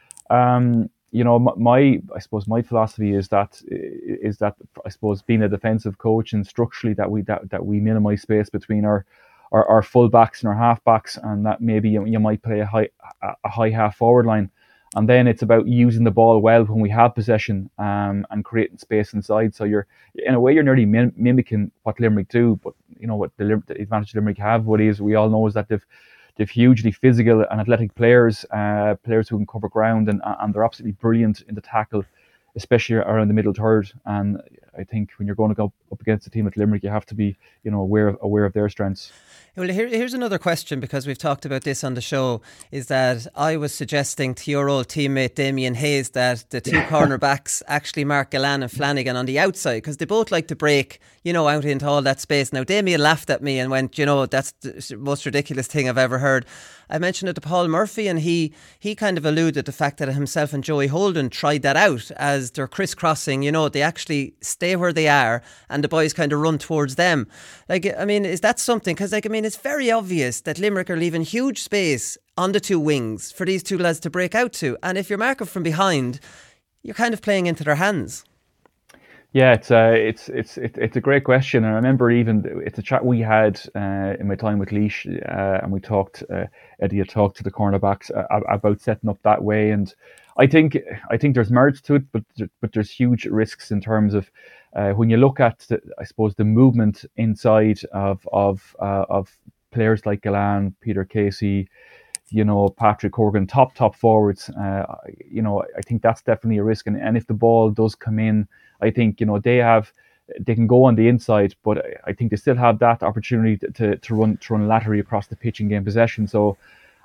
Speaker 8: I suppose my philosophy is that I suppose being a defensive coach and structurally that we minimise space between our full backs and our half backs, and that maybe you might play a high half forward line. And then it's about using the ball well when we have possession, and creating space inside. So you're nearly mimicking what Limerick do. But what the advantage Limerick have, we all know is that they've hugely physical and athletic players who can cover ground, and they're absolutely brilliant in the tackle, especially around the middle third. And I think when you're going to go up against a team like Limerick, you have to be aware of their strengths.
Speaker 5: Well, here's another question, because we've talked about this on the show, is that I was suggesting to your old teammate Damien Hayes that the two cornerbacks actually mark Gallan and Flanagan on the outside, because they both like to break, out into all that space. Now, Damien laughed at me and went, that's the most ridiculous thing I've ever heard. I mentioned it to Paul Murphy, and he kind of alluded to the fact that himself and Joey Holden tried that out as they're crisscrossing. They actually stay where they are and the boys kind of run towards them. Is that something? Because, it's very obvious that Limerick are leaving huge space on the two wings for these two lads to break out to. And if you're marking from behind, you're kind of playing into their hands.
Speaker 8: Yeah, it's a great question, and I remember it's a chat we had in my time with Laois, and we talked. Eddie had talked to the cornerbacks about setting up that way, and I think there's merits to it, but there's huge risks in terms of when you look at the movement inside of players like Gallan, Peter Casey, Patrick Horgan, top forwards. I think that's definitely a risk, and if the ball does come in, I think they can go on the inside, but I think they still have that opportunity to run laterally across the pitch and gain possession. So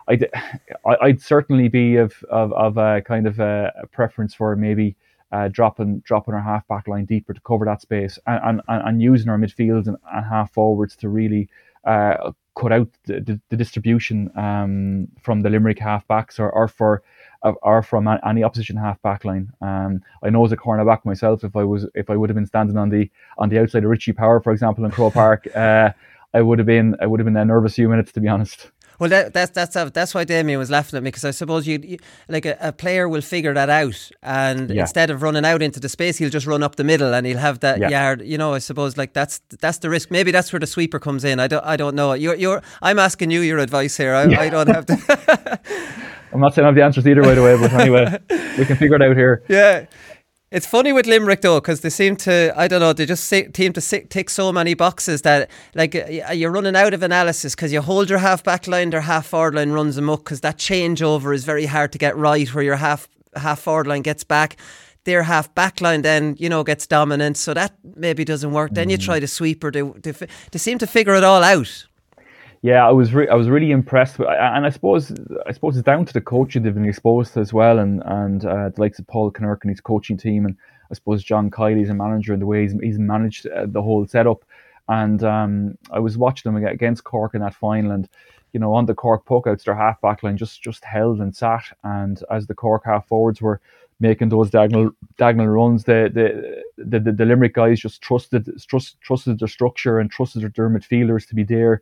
Speaker 8: I'd certainly be of a kind of a preference for maybe dropping our half back line deeper to cover that space, and using our midfield and half forwards to really cut out the distribution from the Limerick half backs or from any opposition half back line. I know as a cornerback myself, if I would have been standing on the outside of Richie Power, for example, in Croke Park, I would have been a nervous few minutes, to be honest.
Speaker 5: Well, that's why Damien was laughing at me, because I suppose you like a player will figure that out, and instead of running out into the space, he'll just run up the middle and he'll have that yard. I suppose that's the risk. Maybe that's where the sweeper comes in. I don't know. I'm asking you your advice here. I don't have to.
Speaker 8: I'm not saying I have the answers either, by the way, but anyway, we can figure it out here.
Speaker 5: Yeah. It's funny with Limerick though, because they seem to, they just seem to tick so many boxes that you're running out of analysis, because you hold your half back line, their half forward line runs amok, because that changeover is very hard to get right, where your half forward line gets back, their half back line then gets dominant, so that maybe doesn't work. Then you try the sweeper. They seem to figure it all out.
Speaker 8: Yeah, I was really impressed with, and I suppose it's down to the coaching they've been exposed to as well, and the likes of Paul Kinnerk and his coaching team, and I suppose John Kiley's a manager, and the way he's managed the whole setup. And I was watching them against Cork in that final, and on the Cork puckouts, their half back line just held and sat, and as the Cork half forwards were making those diagonal runs, the Limerick guys just trusted their structure and trusted their midfielders to be there.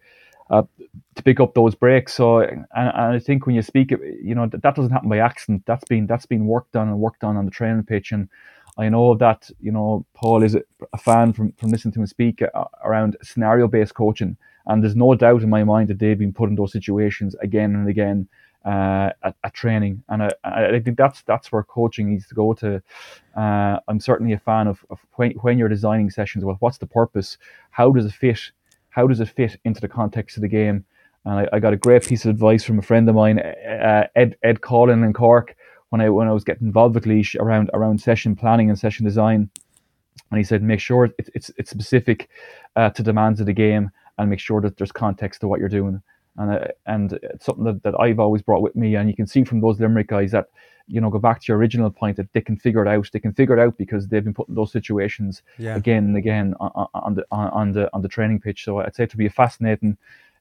Speaker 8: to pick up those breaks. So, and I think when you speak, that doesn't happen by accident. That's been worked on on the training pitch. And I know that, Paul is a fan from listening to him speak around scenario-based coaching. And there's no doubt in my mind that they've been put in those situations again and again at training. And I think that's where coaching needs to go to. I'm certainly a fan of when you're designing sessions, well, what's the purpose? How does it fit? How does it fit into the context of the game? And I got a great piece of advice from a friend of mine, Ed Collin in Cork, when I was getting involved with Laois around session planning and session design. And he said, make sure it's specific to demands of the game, and make sure that there's context to what you're doing. And it's something that I've always brought with me. And you can see from those Limerick guys that, go back to your original point, that they can figure it out. They can figure it out because they've been put in those situations again and again on the training pitch. So I'd say it would be a fascinating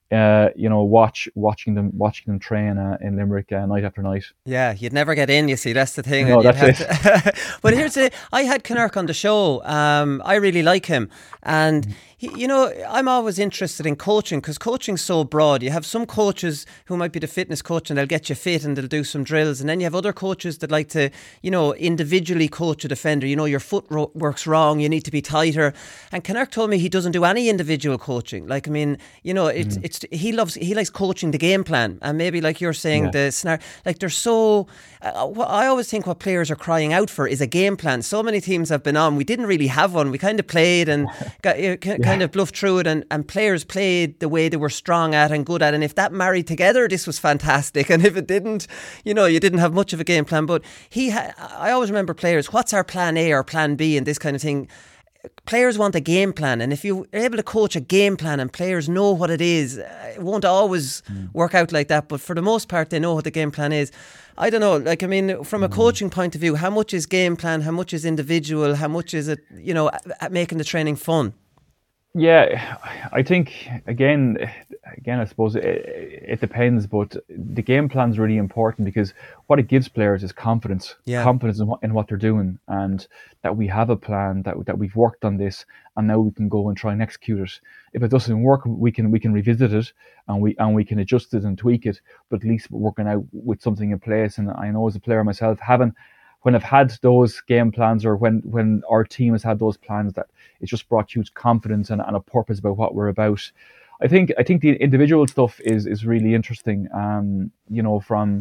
Speaker 8: watching them train in Limerick night after night.
Speaker 5: Yeah, you'd never get in, you see, that's the thing.
Speaker 8: No, that's it.
Speaker 5: But I had Kinnerk on the show. I really like him. And, I'm always interested in coaching, because coaching's so broad. You have some coaches who might be the fitness coach and they'll get you fit and they'll do some drills. And then you have other coaches that like to, individually coach a defender. Your foot works wrong, you need to be tighter. And Kinnerk told me he doesn't do any individual coaching. Like, I mean, he likes coaching the game plan, and maybe like you're saying, the scenario, like they're so I always think what players are crying out for is a game plan. So many teams have been on, we didn't really have one. We kind of played and kind of bluffed through it, and players played the way they were strong at and good at, and if that married together, this was fantastic. And if it didn't, you didn't have much of a game plan. But I always remember players, what's our plan A or plan B and this kind of thing. Players want a game plan, and if you're able to coach a game plan and players know what it is, it won't always work out like that, but for the most part they know what the game plan is. I don't know, like, I mean, from a coaching point of view, how much is game plan, how much is individual, how much is it, at making the training fun?
Speaker 8: Yeah, I think again, I suppose it depends, but the game plan is really important, because what it gives players is confidence, confidence in what they're doing, and that we have a plan, that we've worked on this, and now we can go and try and execute it. If it doesn't work, we can revisit it, and we can adjust it and tweak it. But at least we're working out with something in place. And I know as a player myself, when I've had those game plans, or when our team has had those plans, that it's just brought huge confidence and a purpose about what we're about. I think the individual stuff is really interesting. From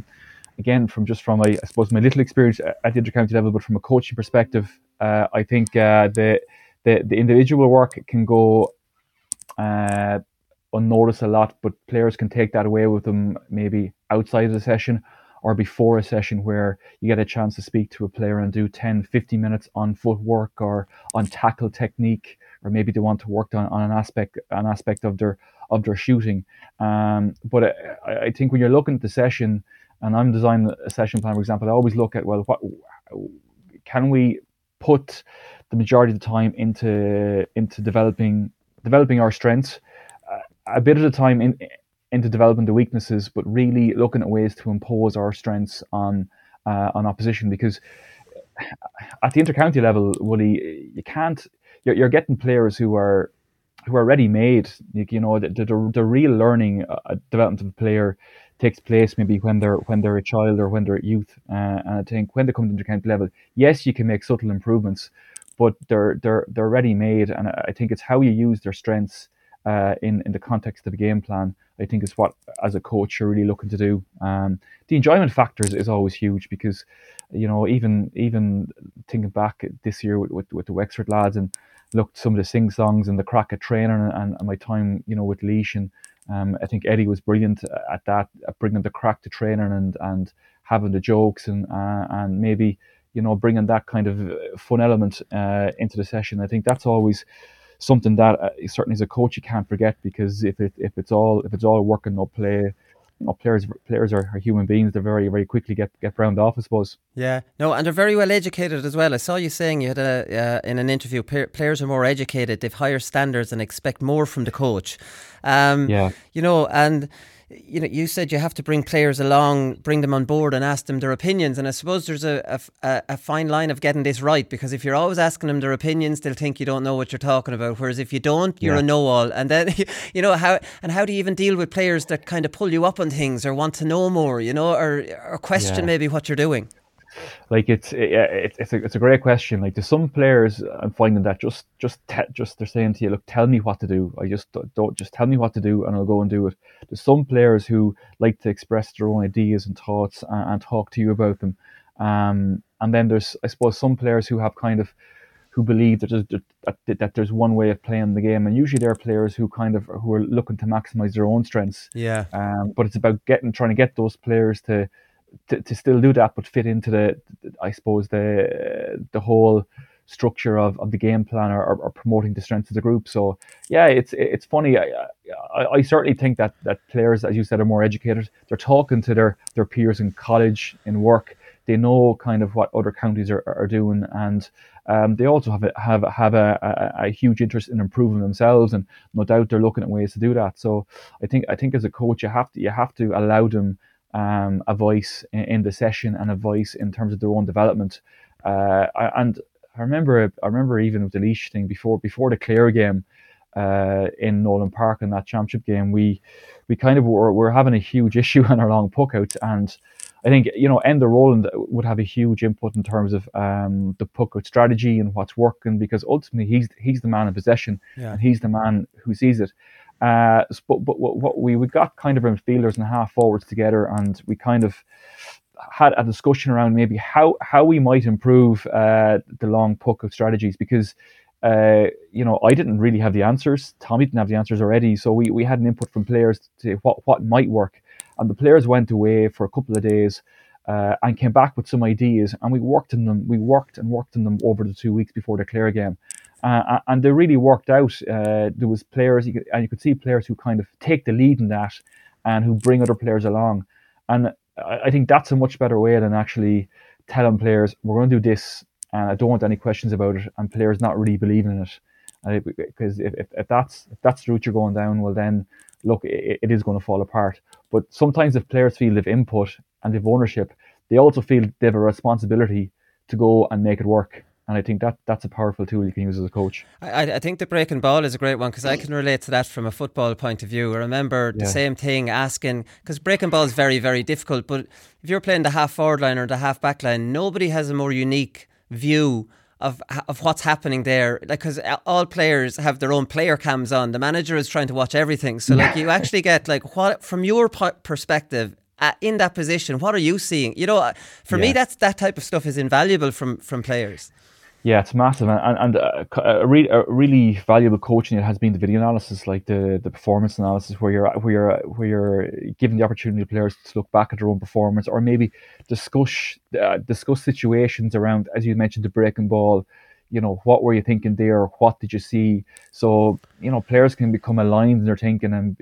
Speaker 8: I suppose my little experience at the intercounty level, but from a coaching perspective, I think the individual work can go unnoticed a lot, but players can take that away with them, maybe outside of the session or before a session, where you get a chance to speak to a player and do 10-15 minutes on footwork or on tackle technique, or maybe they want to work on an aspect of their shooting. But I think when you're looking at the session, and I'm designing a session plan, for example, I always look at, well, what can we put the majority of the time into developing our strengths, a bit of the time into developing the weaknesses, but really looking at ways to impose our strengths on opposition. Because at the intercounty level, Willie, you can't. You're getting players who are ready-made. The real learning, development of a player takes place maybe when they're a child or when they're at youth. And I think when they come to intercounty level, yes, you can make subtle improvements, but they're ready-made. And I think it's how you use their strengths in the context of a game plan, I think, is what, as a coach, you're really looking to do. The enjoyment factor is always huge, because even thinking back this year with the Wexford lads, and looked some of the sing-songs and the crack at training, and my time with Laois, and I think Eddie was brilliant at that, at bringing the crack to training and having the jokes and maybe bringing that kind of fun element into the session. I think that's always something that certainly as a coach you can't forget, because if it's all work and no play, players are human beings. They very, very quickly get round off, I suppose. Yeah,
Speaker 5: no, and they're very well educated as well. I saw you saying, you had in an interview, players are more educated, they've higher standards and expect more from the coach. And you know, you said you have to bring players along, bring them on board and ask them their opinions. And I suppose there's a fine line of getting this right, because if you're always asking them their opinions, they'll think you don't know what you're talking about. Whereas if you don't, you're a know-all. And then, you know, how do you even deal with players that kind of pull you up on things or want to know more, you know, or question maybe what you're doing?
Speaker 8: Like it's a great question. Like, there's some players I'm finding that just they're saying to you, look, tell me what to do. I don't just tell me what to do and I'll go and do it. There's some players who like to express their own ideas and thoughts and talk to you about them. And then there's, I suppose, some players who have who believe that there's one way of playing the game, and usually they're players who are looking to maximize their own strengths. Yeah. But it's about trying to get those players to still do that, but fit into the whole structure of the game plan or promoting the strengths of the group. So yeah, it's funny. I certainly think that players, as you said, are more educated. They're talking to their peers in college, in work. They know kind of what other counties are doing, and they also have a huge interest in improving themselves, and no doubt they're looking at ways to do that. So I think as a coach, you have to allow them a voice in the session and a voice in terms of their own development. And I remember even with the Laois thing before the Clare game in Nolan Park in that championship game, we kind of were having a huge issue on our long puck outs, and I think, you know, Enda Rowland would have a huge input in terms of the puck out strategy and what's working, because ultimately he's the man in possession, and he's the man who sees it. But what we got kind of midfielders and half forwards together, and we kind of had a discussion around maybe how we might improve the long puck out strategies, because you know, I didn't really have the answers. Tommy didn't have the answers already, so we had an input from players to what might work, and the players went away for a couple of days and came back with some ideas, and we worked on them over the 2 weeks before the Clare game. And they really worked out. There was players, you could see players who kind of take the lead in that and who bring other players along. And I think that's a much better way than actually telling players, we're going to do this and I don't want any questions about it, and players not really believing in it. Because if that's the route you're going down, well then, look, it is going to fall apart. But sometimes if players feel they've input and they've ownership, they also feel they have a responsibility to go and make it work. And I think that's a powerful tool you can use as a coach.
Speaker 5: I think the breaking ball is a great one, because I can relate to that from a football point of view. I remember the same thing, asking, because breaking ball is very, very difficult, but if you're playing the half forward line or the half back line, nobody has a more unique view of what's happening there, like, because all players have their own player cams on. The manager is trying to watch everything, so like you actually get like, what from your perspective in that position, what are you seeing? You know, for me, that type of stuff is invaluable from players.
Speaker 8: Yeah, it's massive, and a really valuable coaching has been the video analysis, like the performance analysis, where you're giving the opportunity to players to look back at their own performance, or maybe discuss situations around, as you mentioned, the breaking ball. You know, what were you thinking there? What did you see? So, you know, players can become aligned in their thinking and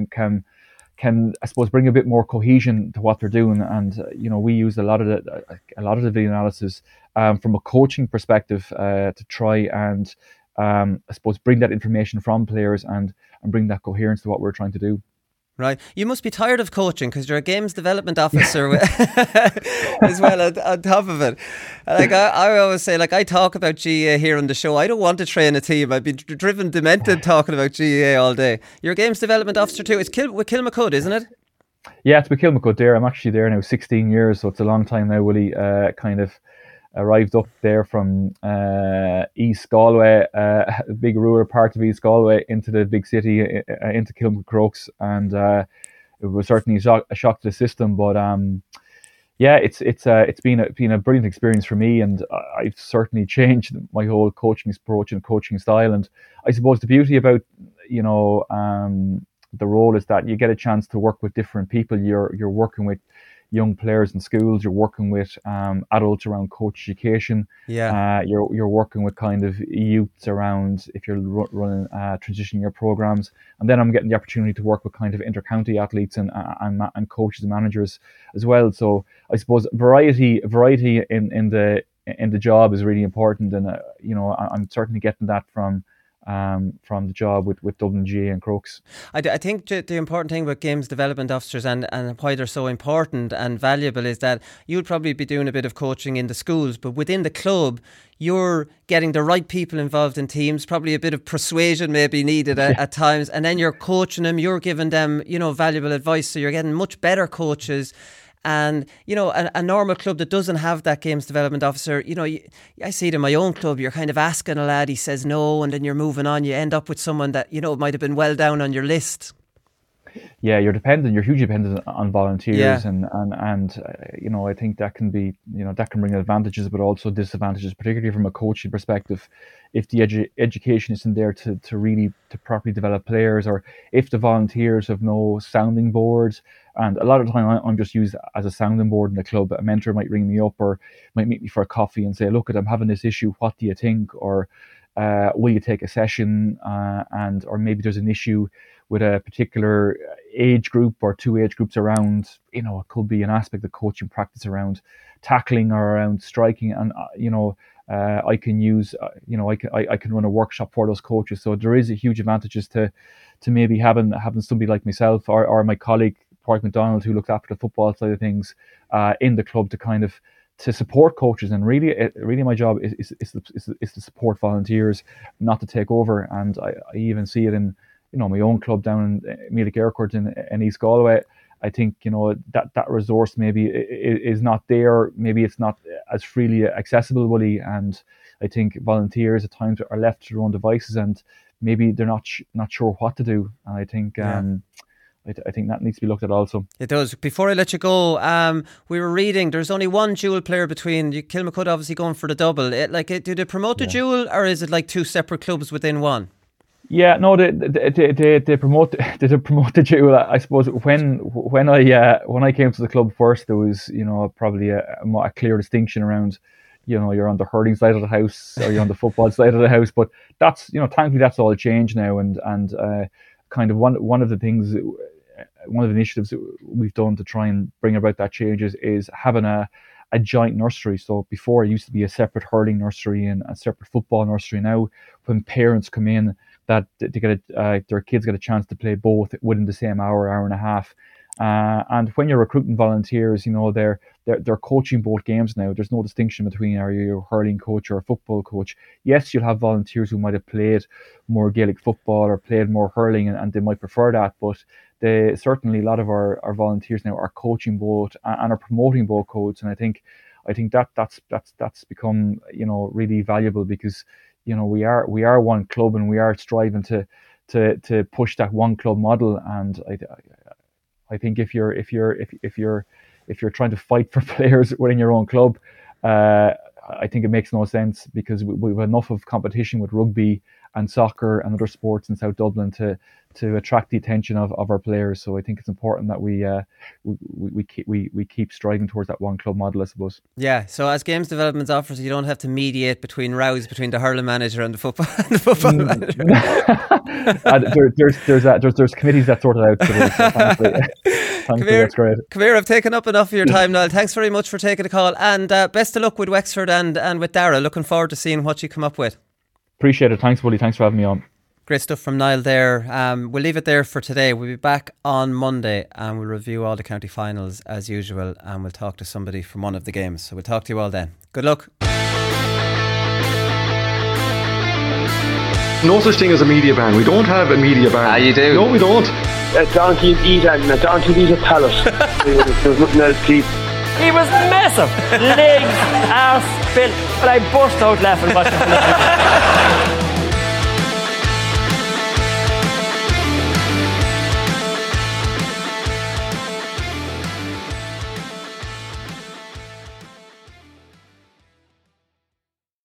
Speaker 8: can I suppose bring a bit more cohesion to what they're doing. And you know, we use a lot of the video analysis from a coaching perspective to try and I suppose bring that information from players and bring that coherence to what we're trying to do.
Speaker 5: Right. You must be tired of coaching, because you're a games development officer as well on top of it. Like I always say, like, I talk about GAA here on the show. I don't want to train a team. I'd be driven demented talking about GAA all day. You're a games development officer too. It's with Kilmacud, isn't it?
Speaker 8: Yeah, it's with Kilmacud there. I'm actually there now 16 years, so it's a long time now, Willie. Kind of arrived up there from East Galway, a big rural part of East Galway, into the big city, into Kilmacud Crokes, and it was certainly a shock to the system. But yeah, it's been a brilliant experience for me, and I've certainly changed my whole coaching approach and coaching style. And I suppose the beauty about, you know, the role is that you get a chance to work with different people. You're working with young players in schools, you're working with adults around coach education. You're working with kind of youths around, if you're running transition year programs, and then I'm getting the opportunity to work with kind of inter-county athletes and coaches and managers as well. So I suppose variety in the job is really important, and you know, I'm certainly getting that from from the job with Dublin GA and Crokes.
Speaker 5: I think the important thing with games development officers and why they're so important and valuable is that you'll probably be doing a bit of coaching in the schools, but within the club you're getting the right people involved in teams, probably a bit of persuasion may be needed at times, and then you're coaching them, you're giving them, you know, valuable advice, so you're getting much better coaches. And, you know, a normal club that doesn't have that games development officer, you know, I see it in my own club, you're kind of asking a lad, he says no, and then you're moving on, you end up with someone that, you know, might have been well down on your list.
Speaker 8: Yeah, you're hugely dependent on volunteers, and you know, I think that can be, you know, that can bring advantages but also disadvantages, particularly from a coaching perspective. If the education isn't there to properly develop players, or if the volunteers have no sounding boards, and a lot of the time I'm just used as a sounding board in the club. A mentor might ring me up or might meet me for a coffee and say, look, I'm having this issue, what do you think? Or will you take a session? Or maybe there's an issue with a particular age group or two age groups around, you know, it could be an aspect of coaching practice around tackling or around striking, and you know, I can use, you know, I can run a workshop for those coaches. So there is a huge advantages to maybe having somebody like myself or my colleague Park McDonald, who looks after the football side of things in the club, to kind of to support coaches. And really my job is to support volunteers, not to take over. And I even see it in, you know, my own club down in Mealich Aircourt in East Galway. I think, you know, that resource maybe is not there. Maybe it's not as freely accessible, Willie. And I think volunteers at times are left to their own devices, and maybe they're not sure what to do. And I think I think that needs to be looked at also. It
Speaker 5: does. Before I let you go, we were reading there's only one dual player between Kilmacud obviously going for the double. Do they promote the dual, or is it like two separate clubs within one?
Speaker 8: Yeah, no, they promote the dual. I suppose when I came to the club first, there was, you know, probably a clear distinction around, you know, you're on the hurling side of the house or you're on the football side of the house. But that's, you know, thankfully that's all changed now, and kind of one of the things, one of the initiatives we've done to try and bring about that changes is having a joint nursery. So before it used to be a separate hurling nursery and a separate football nursery. Now when parents come in, that they get their kids get a chance to play both within the same hour and a half. And when you're recruiting volunteers, you know, they're coaching both games now. There's no distinction between are you a hurling coach or a football coach. Yes, you'll have volunteers who might have played more Gaelic football or played more hurling, and they might prefer that. But certainly a lot of our volunteers now are coaching both and are promoting both codes. And I think that's become, you know, really valuable, because, you know, we are one club and we are striving to push that one club model. And I think if you're trying to fight for players within your own club, I think it makes no sense, because we've enough of competition with rugby and soccer and other sports in South Dublin to attract the attention of our players. So I think it's important that we keep striving towards that one club model, I suppose. Yeah.
Speaker 5: So as games development officers, you don't have to mediate between rows between the hurling manager and the football manager.
Speaker 8: There's committees that sort it out. Thankfully, that's great.
Speaker 5: Come here, I've taken up enough of your time, Niall. Thanks very much for taking the call, and best of luck with Wexford and with Dara. Looking forward to seeing what you come up with.
Speaker 8: Appreciate it. Thanks, Willie. Thanks for having me on.
Speaker 5: Great stuff from Niall there. We'll leave it there for today. We'll be back on Monday and we'll review all the county finals as usual, and we'll talk to somebody from one of the games. So we'll talk to you all then. Good luck.
Speaker 9: No such thing as a media ban. We don't have a media ban.
Speaker 2: Ah, you do?
Speaker 9: No, we don't.
Speaker 10: A donkey's eat and a donkey's eat a pallet. There's nothing else to eat.
Speaker 4: He was massive. Legs, arse, built. But I burst out laughing watching him.